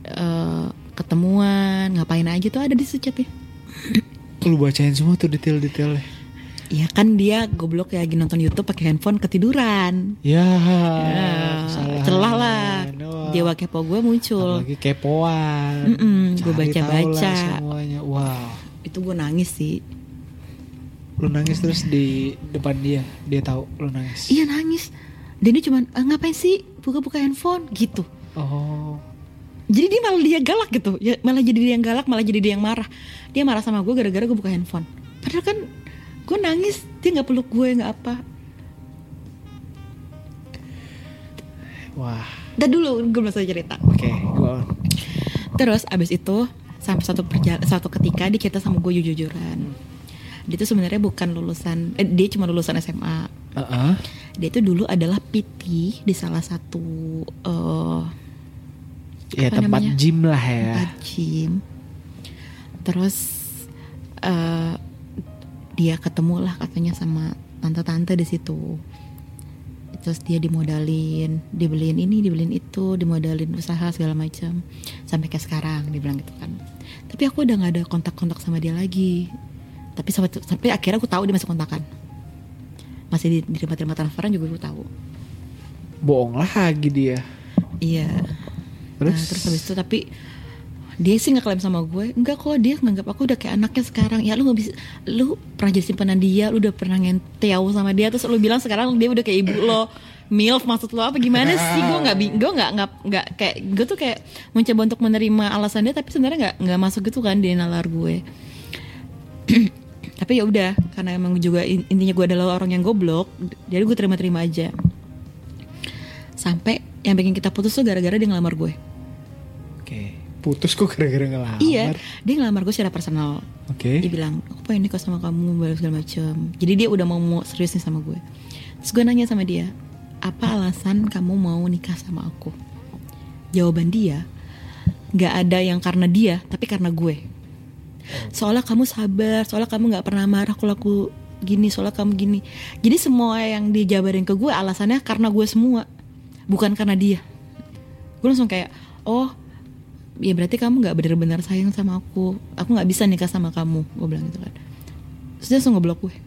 ketemuan, ngapain aja tuh ada di chat ya. Lu bacain semua tuh detail-detailnya. Iya kan dia goblok ya, lagi nonton YouTube pakai handphone ketiduran. Ya, celah lah. Jiwa kepo gue muncul. Apalagi kepoan. Gue baca-baca semuanya. Wow. Itu gue nangis sih. Lu nangis terus di depan dia tahu lu nangis. Iya nangis. Dan dia cuman ngapain sih buka-buka handphone gitu. Oh. Jadi dia galak gitu ya, malah jadi dia yang galak, malah jadi dia yang marah. Dia marah sama gue gara-gara gue buka handphone. Padahal kan gue nangis, dia nggak peluk gue, nggak apa. Wah. Dan dulu gue belum selesai cerita. Oke, go on. Terus abis itu sampai satu ketika dia cerita sama gue jujur-jujuran. Dia tuh sebenarnya bukan lulusan, dia cuma lulusan SMA. Dia tuh dulu adalah PT di salah satu ya tempat namanya? Gym lah ya. Tempat gym. Terus dia ketemu lah katanya sama tante-tante di situ. Terus dia dimodalin, dibeliin ini, dibeliin itu, dimodalin usaha segala macam. Sampai kayak sekarang dia bilang gitu kan. Tapi aku udah nggak ada kontak-kontak sama dia lagi. Tapi akhirnya aku tahu dia masih kontakan. Masih di terima transferan juga aku tahu. Bohong lagi dia. Iya. Terus habis itu tapi dia sih nggak klaim sama gue, enggak kok, dia nganggap aku udah kayak anaknya sekarang. Ya lu nggak bisa, lu pernah jadi simpanan dia, lu udah pernah ngenteau sama dia, terus lu bilang sekarang dia udah kayak ibu lo, milf, maksud lo apa gimana sih? Gue nggak kayak gue tuh kayak mencoba untuk menerima alasan dia, tapi sebenarnya nggak masuk gitu kan di nalar gue. Tapi ya udah, karena emang juga intinya gue adalah orang yang goblok, jadi gue terima aja. Sampai yang bikin kita putus tuh gara-gara dia ngelamar gue. Putus kok gara-gara ngelamar? Iya, dia ngelamar gue secara personal. Dia bilang, aku pengen nikah sama kamu, segala macam. Jadi dia udah mau serius nih sama gue. Terus gue nanya sama dia, apa alasan kamu mau nikah sama aku? Jawaban dia, gak ada yang karena dia, tapi karena gue. Soalnya kamu sabar, soalnya kamu gak pernah marah kalau aku gini, soalnya kamu gini. Jadi semua yang dijabarin ke gue alasannya karena gue semua, bukan karena dia. Gue langsung kayak, oh ya berarti kamu gak benar-benar sayang sama aku gak bisa nikah sama kamu, gue bilang gitu kan. Terus dia langsung ngeblok gue.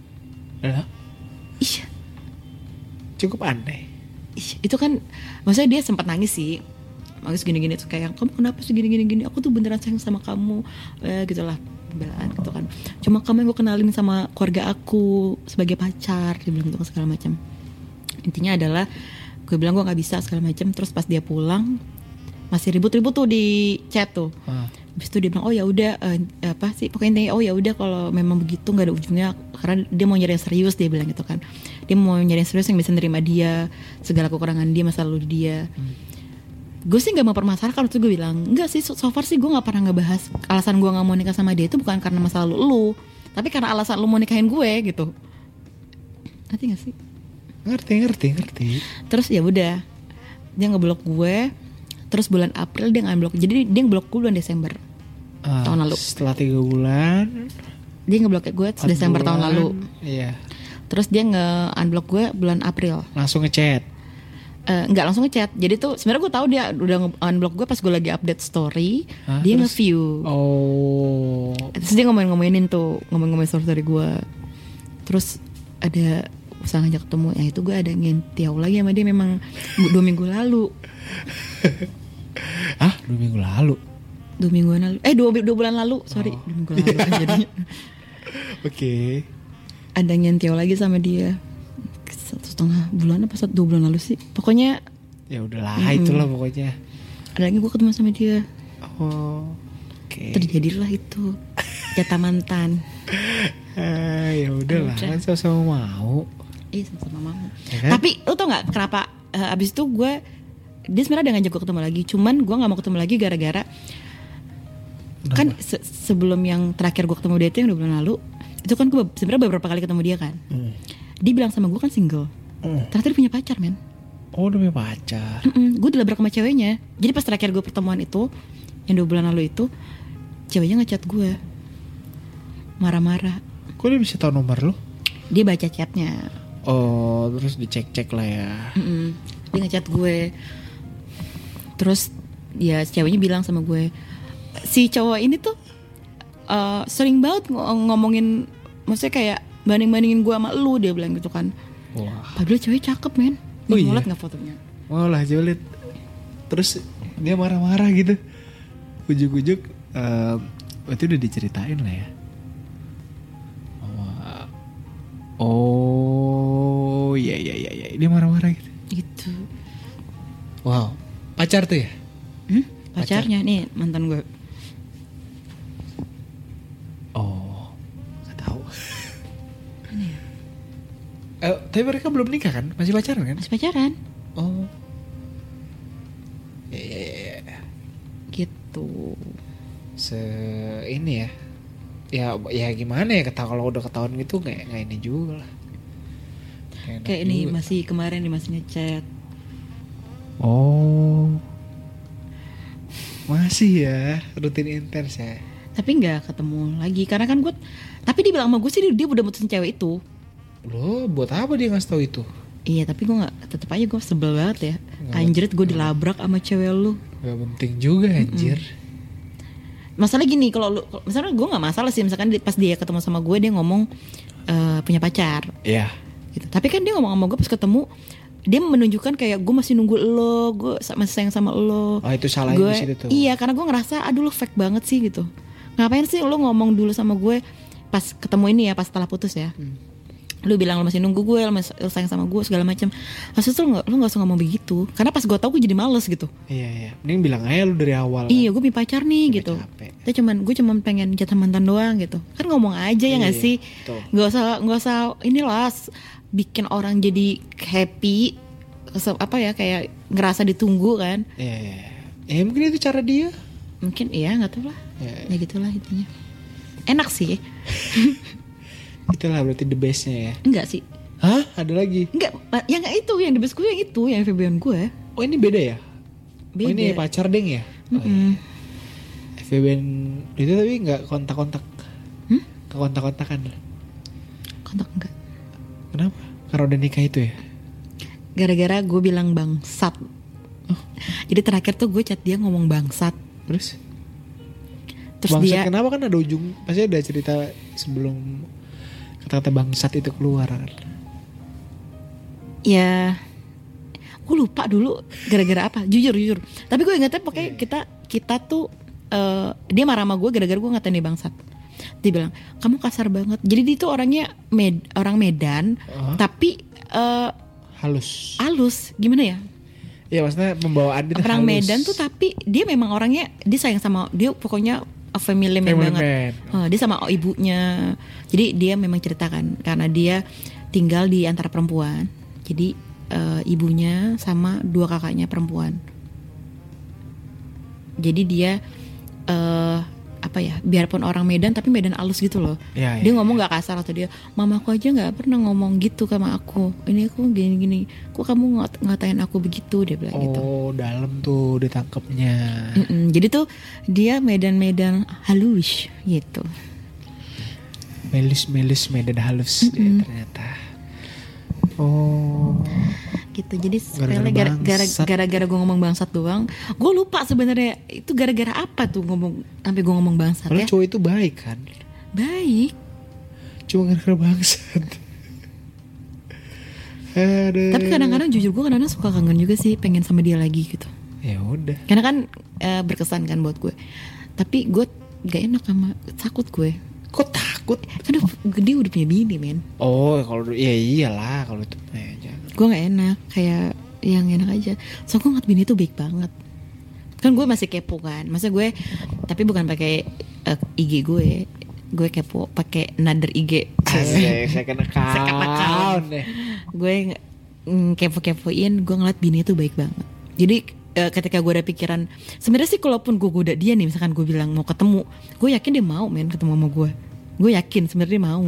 Iya, Cukup aneh. itu kan maksudnya dia sempat nangis sih, nangis gini-gini tuh kayak, kamu kenapa sih gini-gini, aku tuh beneran sayang sama kamu, gitulah pembelaan gitu kan. Cuma kamu yang gue kenalin sama keluarga aku sebagai pacar, dia bilang gitu segala macam. Intinya adalah gue bilang gue nggak bisa segala macam. Terus pas dia pulang masih ribut-ribut tuh di chat tuh. Habis itu dia bilang, oh ya udah, apa sih pokoknya oh ya udah kalau memang begitu nggak ada ujungnya, karena dia mau nyari yang serius, dia bilang gitu kan. Dia mau nyari yang serius yang bisa nerima dia, segala kekurangan dia, masa lalu dia. Gue sih nggak mau permasalahkan. Terus gue bilang, enggak sih, so far sih gue nggak pernah ngebahas alasan gue nggak mau nikah sama dia itu bukan karena masa lalu lu, tapi karena alasan lu mau nikahin gue gitu. Ngerti nggak sih? Ngerti. Terus ya udah, dia ngeblok gue. Terus bulan April dia nge-unblock. Jadi dia ngeblok gue bulan Desember tahun lalu. Setelah 3 bulan dia ngeblok gue Desember tahun lalu. Iya. Terus dia nge-unblock gue bulan April. Langsung ngechat. Nggak langsung ngechat. Jadi tuh sebenarnya gue tahu dia udah nge-unblock gue pas gue lagi update story. Dia nge-view. Oh. Terus dia ngomongin story gue. Terus ada usaha ngajak ketemu. Ya itu gue ada ngentiau lagi sama dia memang 2 minggu lalu. 2 minggu lalu. 2 mingguan lalu. 2 bulan lalu. Sorry, 2 minggu lalu kan jadinya. Oke. Ada ngentiau lagi sama dia 1,5 bulan apa 2 bulan lalu sih. Pokoknya ya udahlah, itulah pokoknya. Ada lagi gue ketemu sama dia. Oh. Oke. Terjadilah itu jatah mantan. Ya udahlah, kan sama-sama mau. Iya, sama-sama mau. Ya kan? Tapi lo tau gak kenapa abis itu dia sebenarnya udah ngajak gue ketemu lagi. Cuman gue gak mau ketemu lagi gara-gara kan sebelum yang terakhir gue ketemu dia itu yang 2 bulan lalu, itu kan gue sebenarnya beberapa kali ketemu dia kan. Dia bilang sama gue kan single. Ternyata dia punya pacar, men. Oh, udah punya pacar. Gue dilabrak sama ceweknya. Jadi pas terakhir gue pertemuan itu yang 2 bulan lalu itu, ceweknya ngechat gue marah-marah. Kok dia bisa tahu nomor lo? Dia baca chatnya. Oh, terus dicek-cek lah ya. Dia ngechat gue. Terus ya ceweknya bilang sama gue, si cowok ini tuh sering banget ngomongin, maksudnya kayak banding-bandingin gue sama lu, dia bilang gitu kan. Wah. Padahal cewek cakep, men. Oh iya? Mau liat gak fotonya? Mau lah, coba liat. Terus dia marah-marah gitu. Ujuk-ujuk berarti udah diceritain lah ya. Oh, iya. Dia marah-marah gitu. Gitu. Wow. Pacar tuh ya? Pacarnya nih mantan gue. Oh, gak tahu. Tapi mereka belum nikah kan? Masih pacaran kan? Masih pacaran. Oh. Ya. Gitu. Ini ya. Ya gimana ya, kalau udah ketahuan gitu nggak ini juga lah. Kayak ini masih kemarin dia masih ngechat. Oh. Masih ya, rutin intens ya. Tapi nggak ketemu lagi karena kan gue. Tapi dia bilang sama gue sih dia udah mutusin cewek itu. Loh, buat apa dia ngasih tahu itu? Iya, tapi gue nggak. Tetep aja gue sebel banget ya. Anjrit, gue dilabrak sama cewek lu. Gak penting juga anjir. Masalah gini, kalau lu, misalnya gue nggak masalah sih. Misalkan pas dia ketemu sama gue dia ngomong punya pacar. Iya. Gitu. Tapi kan dia ngomong sama gue pas ketemu, dia menunjukkan kayak gue masih nunggu lo, gue masih sayang sama lo. Oh, itu salahnya di situ tuh. Iya, karena gue ngerasa aduh lo fake banget sih gitu. Ngapain sih lo ngomong dulu sama gue pas ketemu ini ya, pas setelah putus ya. Lu bilang lo masih nunggu gue, lo sayang sama gue segala macam. Maksudnya lo nggak usah ngomong begitu. Karena pas gue tahu gue jadi males gitu. Iya. Mending bilang aja lu dari awal. Iya, gue punya pacar nih gitu. Capek. Gue cuman pengen jatah mantan doang gitu. Kan ngomong aja ya nggak sih. Nggak usah inilah bikin orang jadi happy. Apa ya, kayak ngerasa ditunggu kan. Iya. Ya mungkin itu cara dia. Mungkin iya, nggak tahu lah. Ya gitulah intinya. Enak sih. Itulah berarti the bestnya ya. Enggak sih. Hah? Ada lagi? Enggak, yang itu, yang the best gue yang itu, yang FWB-an gue. Oh, ini beda ya? Beda. Oh, ini pacar deng ya? Oh, iya. FWB-an itu tapi nggak kontak-kontak. Ke kontak-kontakan. Kontak enggak. Kenapa? Karena udah nikah itu ya? Gara-gara gue bilang bangsat. Jadi terakhir tuh gue chat dia ngomong bangsat. Terus Terus bangsat dia kenapa, kan ada ujung, pasti ada cerita sebelum kata-kata bangsat itu keluar kan. ya gue lupa dulu gara-gara apa. Jujur. Tapi gue ingetnya pokoknya kita tuh dia marah sama gue gara-gara gue ngatain dia bangsat. Dia bilang kamu kasar banget. Jadi dia tuh orangnya orang Medan, tapi halus. Gimana ya? Ya maksudnya pembawaan dia orang halus. Medan tuh, tapi dia memang orangnya dia sayang sama dia, pokoknya a family man banget. Dia sama ibunya. Jadi dia memang ceritakan karena dia tinggal di antara perempuan. Jadi ibunya sama 2 kakaknya perempuan. Jadi dia biarpun orang Medan tapi Medan halus gitu loh. Ya, dia ngomong nggak kasar, atau dia mamaku aja nggak pernah ngomong gitu sama aku. Ini aku gini, kok kamu ngatain aku begitu, dia bilang gitu. Oh, dalam tuh ditangkepnya. Jadi tuh dia Medan halus gitu. Melis Medan halus dia ternyata. Oh. Gitu. Jadi gara-gara gue ngomong bangsat doang. Gue lupa sebenarnya itu gara-gara apa tuh sampai gue ngomong bangsat. Kalau ya. cowok itu baik kan? Baik. Cuma gara-gara bangsat. Aduh. Tapi kadang-kadang jujur gue kadang-kadang suka kangen juga sih, pengen sama dia lagi gitu. Ya udah. Karena kan berkesan kan buat gue. Tapi gue gak enak sama, takut gue. Kok takut? Kan dia udah punya bini, men. Oh, kalau ya iyalah kalau itu jangan. Gue gak enak, kayak yang enak aja. So gue ngeliat bini tuh baik banget. Kan gue masih kepo kan. Masa gue, tapi bukan pakai IG gue kepo pakai another IG. Asik, second account deh. Gue kepo-kepoin, gue ngeliat bini tuh baik banget. Jadi ketika gue ada pikiran, sebenarnya sih kalaupun gue goda dia nih, misalkan gue bilang mau ketemu, gue yakin dia mau ketemu sama gue. Gue yakin sebenarnya dia mau.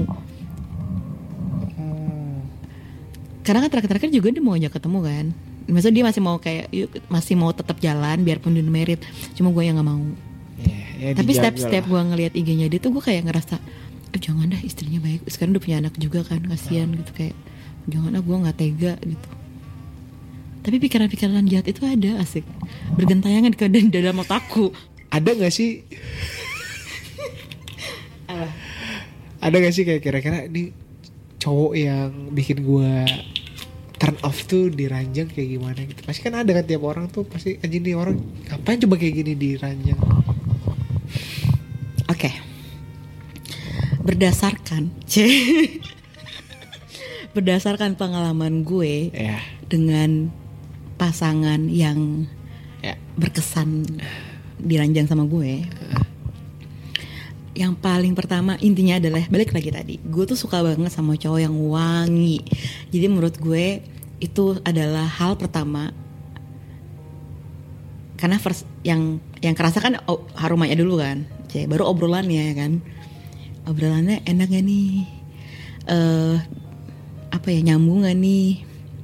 Karena kan terakhir-terakhir juga dia mau ajak ketemu kan. Maksudnya dia masih mau kayak masih mau tetap jalan biarpun dia married. Cuma gue yang nggak mau. Ya, tapi step-step gue ngelihat IG-nya dia tuh gue kayak ngerasa, jangan dah, istrinya baik. Sekarang udah punya anak juga kan, kasihan gitu, kayak jangan gue nggak tega gitu. Tapi pikiran-pikiran jahat itu ada, asik bergentayangan ke dalam otakku. Ada nggak sih? Ada nggak sih kayak kira-kira ini cowok yang bikin gue turn off tuh di ranjang kayak gimana gitu? Pasti kan ada kan, tiap orang tuh pasti anjing nih orang ngapain coba kayak gini di ranjang. Oke. Berdasarkan pengalaman gue dengan pasangan yang berkesan di ranjang sama gue. Yang paling pertama intinya adalah balik lagi tadi, gue tuh suka banget sama cowok yang wangi. Jadi menurut gue itu adalah hal pertama. Karena first, yang kerasa kan harumannya dulu kan, baru obrolannya kan. Obrolannya enak gak nih? Nyambung gak nih?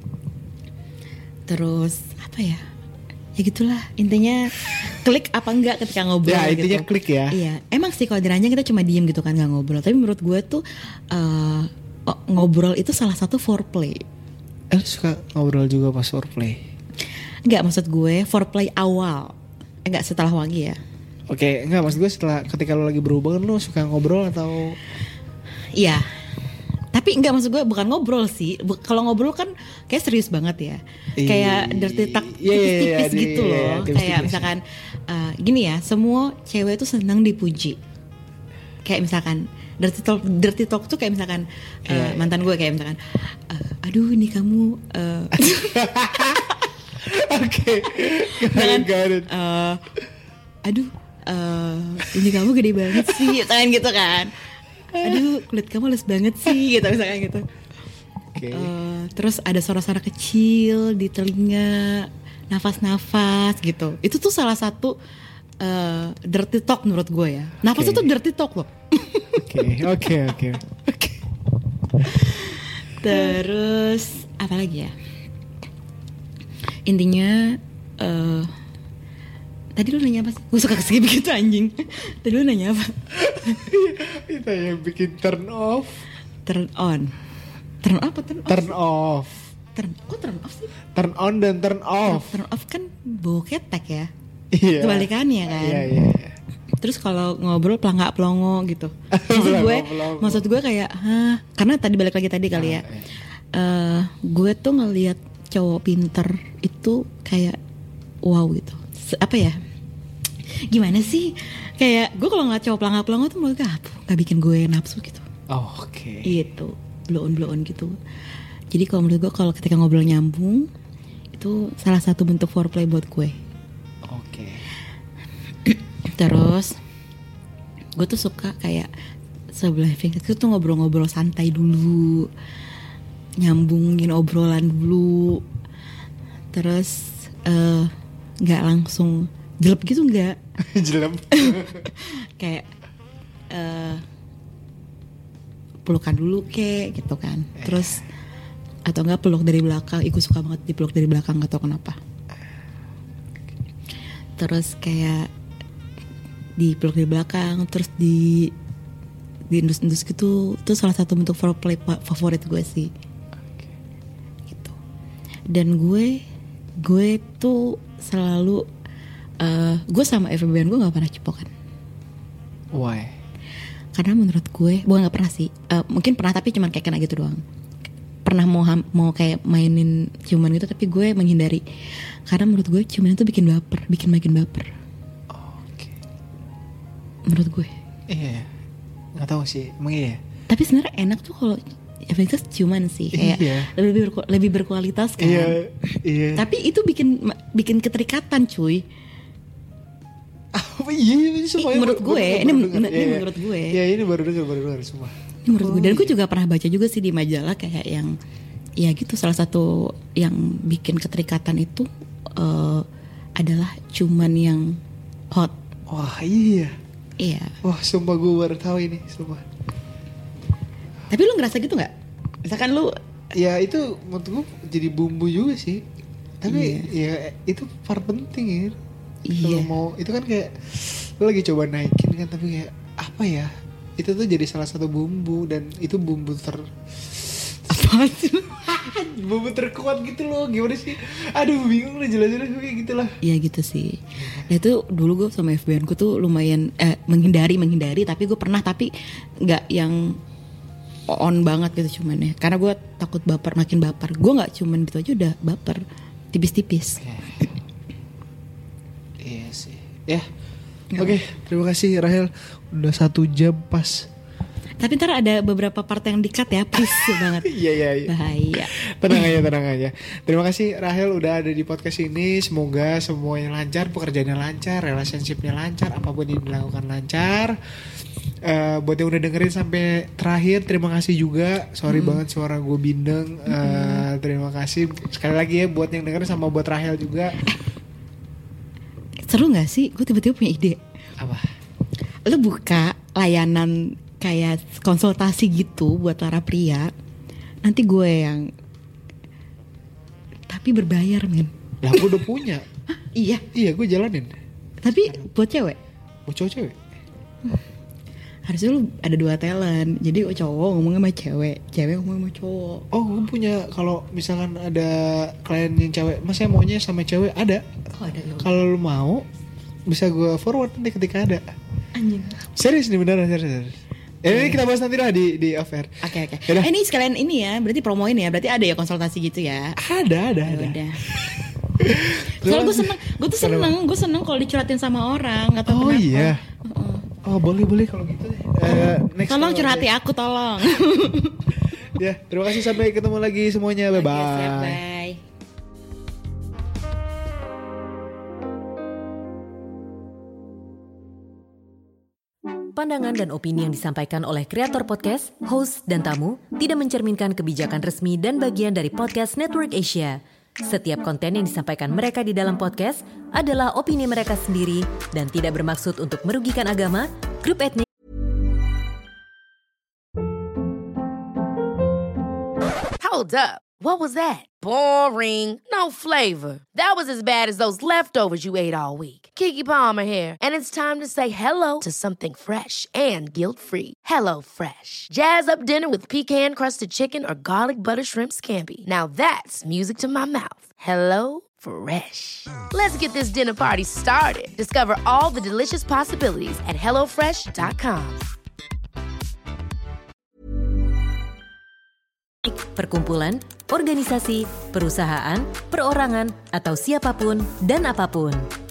Terus apa ya? Ya gitulah, intinya klik apa enggak ketika ngobrol. Ya intinya gitu. klik ya. Iya, emang sih kalau di ranjang kita cuma diem gitu kan, nggak ngobrol. Tapi menurut gue tuh ngobrol itu salah satu foreplay. Suka ngobrol juga pas foreplay? Enggak, maksud gue foreplay awal, enggak setelah wangi ya. Oke, enggak, maksud gue setelah ketika lo lagi berhubungan lo suka ngobrol atau? Iya. Tapi enggak, maksud gue bukan ngobrol sih. Kalau ngobrol kan kayak serius banget ya. Kayak dirty talk tipis-tipis gitu loh. Kayak misalkan gini ya, semua cewek tuh senang dipuji. Kayak misalkan dirty talk tuh kayak misalkan mantan gue kayak misalkan aduh ini kamu Oke. Aduh ini kamu gede banget sih, tangan gitu kan. Aduh kulit kamu halus banget sih gitu misalkan gitu. Terus ada suara-suara kecil di telinga, nafas-nafas gitu. Itu tuh salah satu dirty talk menurut gue ya. Nafas itu dirty talk loh. Oke. Terus apa lagi ya? Intinya tadi lu nanya apa sih? Gue suka skip gitu anjing. Tadi lu nanya apa? Itu yang bikin turn off. Turn on. Turn apa? Turn off. Turn off. turn off sih? Turn on dan turn off. Turn off kan bau ketek ya. Iya. Kebalikannya kan. Iya. Terus kalau ngobrol pelangga-pelongo gitu. Maksud gue kayak, karena tadi balik lagi tadi kali ya. Gue tuh ngelihat cowok pinter itu kayak wow gitu. Apa ya? Gimana sih? Kayak gue kalau ngeliat cowok pelangga-pelongo tuh menurut gue gak bikin gue nafsu gitu. Oke. Gitu, blow on gitu. Jadi kalau menurut gue kalau ketika ngobrol nyambung itu salah satu bentuk foreplay buat gue. Oke. Terus gue tuh suka kayak sebelah finger itu tuh ngobrol-ngobrol santai dulu, nyambungin obrolan dulu. Terus nggak langsung jelek gitu, nggak. Jelek. Kayak pelukan dulu kayak gitu kan. Terus atau enggak peluk dari belakang. Gue suka banget dipeluk dari belakang, gak tau kenapa. Terus kayak dipeluk dari belakang, terus diendus-endus gitu. Itu salah satu bentuk foreplay favorit gue sih. Gitu. Dan gue tuh selalu gue sama FBN gue gak pernah cipokan. Why? Karena menurut gue gak pernah sih. Mungkin pernah tapi cuman kayak kena gitu doang. Pernah mau kayak mainin ciuman gitu, tapi gue menghindari. Karena menurut gue ciuman itu bikin makin baper. Oke. Menurut gue. Iya. Gak tahu sih, emang iya. Tapi sebenarnya enak tuh kalau efeknya ciuman sih, kayak lebih berkualitas kan. Iya. Tapi itu bikin keterikatan, cuy. Iya, semua menurut gue, ini menurut gue. Iya, ini baru dengar semua. Ini menurut gue. Dan gue juga pernah baca juga sih di majalah kayak yang ya gitu, salah satu yang bikin keterikatan itu adalah ciuman yang hot. Wah, iya. Iya. Wah, sumpah gue baru tahu ini, sumpah. Tapi lu ngerasa gitu nggak? Misalkan lu, ya itu menurut gue jadi bumbu juga sih. Tapi ya itu part penting ya. Kalau mau itu kan kayak lu lagi coba naikin kan, tapi kayak apa ya? Itu tuh jadi salah satu bumbu, dan itu bumbu apa sih? bumbu terkuat gitu loh. Gimana sih? Aduh, bingung lah jelasin kayak gitu lah. Iya gitu sih. Nah itu dulu gue sama FBN ku tuh lumayan menghindari, tapi gue pernah, tapi nggak yang on banget gitu cuman ya. Karena gue takut makin baper. Gue nggak cuman gitu aja udah baper, tipis-tipis. Iya sih. Ya. Oke, terima kasih Rahel. Udah 1 jam pas. Tapi ntar ada beberapa part yang di-cut ya, please banget. Iya. Bahaya. Tenang aja. Terima kasih Rahel udah ada di podcast ini. Semoga semuanya lancar, pekerjaannya lancar, relationship-nya lancar, apapun yang dilakukan lancar. Buat yang udah dengerin sampai terakhir, terima kasih juga. Sorry banget suara gue bindeng. Terima kasih sekali lagi ya buat yang dengerin, sama buat Rahel juga. Seru gak sih? Gue tiba-tiba punya ide. Apa? Lu buka layanan kayak konsultasi gitu buat para pria. Nanti gue yang, tapi berbayar, men. Lah gue udah punya. Hah? Iya. Iya, gue jalanin. Tapi buat cewek? Buat cowok-cewek. Harusnya lu ada 2 talent. Jadi cowok ngomong sama cewek ngomong sama cowok. Oh, gue punya. Kalau misalkan ada klien yang cewek, mas saya maunya sama cewek, ada. Oh, ada. Kalau lu mau, bisa gue forward nanti ketika ada. Anjing. Serius nih, beneran serius. Ini kita bahas nanti lah di off-air. Oke. Ini sekalian ini ya, berarti promoin ya. Berarti ada ya konsultasi gitu ya. Ada. Udah. Soalnya gue seneng kalau dicurhatin sama orang. Gak tau kenapa. Oh iya. Oh boleh kalau gitu deh. Tolong curhati aku, tolong. Ya, terima kasih, sampai ketemu lagi semuanya. Bye bye. Bye. Pandangan dan opini yang disampaikan oleh kreator podcast, host, dan tamu tidak mencerminkan kebijakan resmi dan bagian dari Podcast Network Asia. Setiap konten yang disampaikan mereka di dalam podcast adalah opini mereka sendiri dan tidak bermaksud untuk merugikan agama, grup etnis. Hold up. What was that? Boring. No flavor. That was as bad as those leftovers you ate all week. Keke Palmer here, and it's time to say hello to something fresh and guilt-free. Hello Fresh. Jazz up dinner with pecan-crusted chicken or garlic butter shrimp scampi. Now that's music to my mouth. Hello Fresh. Let's get this dinner party started. Discover all the delicious possibilities at hellofresh.com. Perkumpulan, organisasi, perusahaan, perorangan, atau siapapun dan apapun.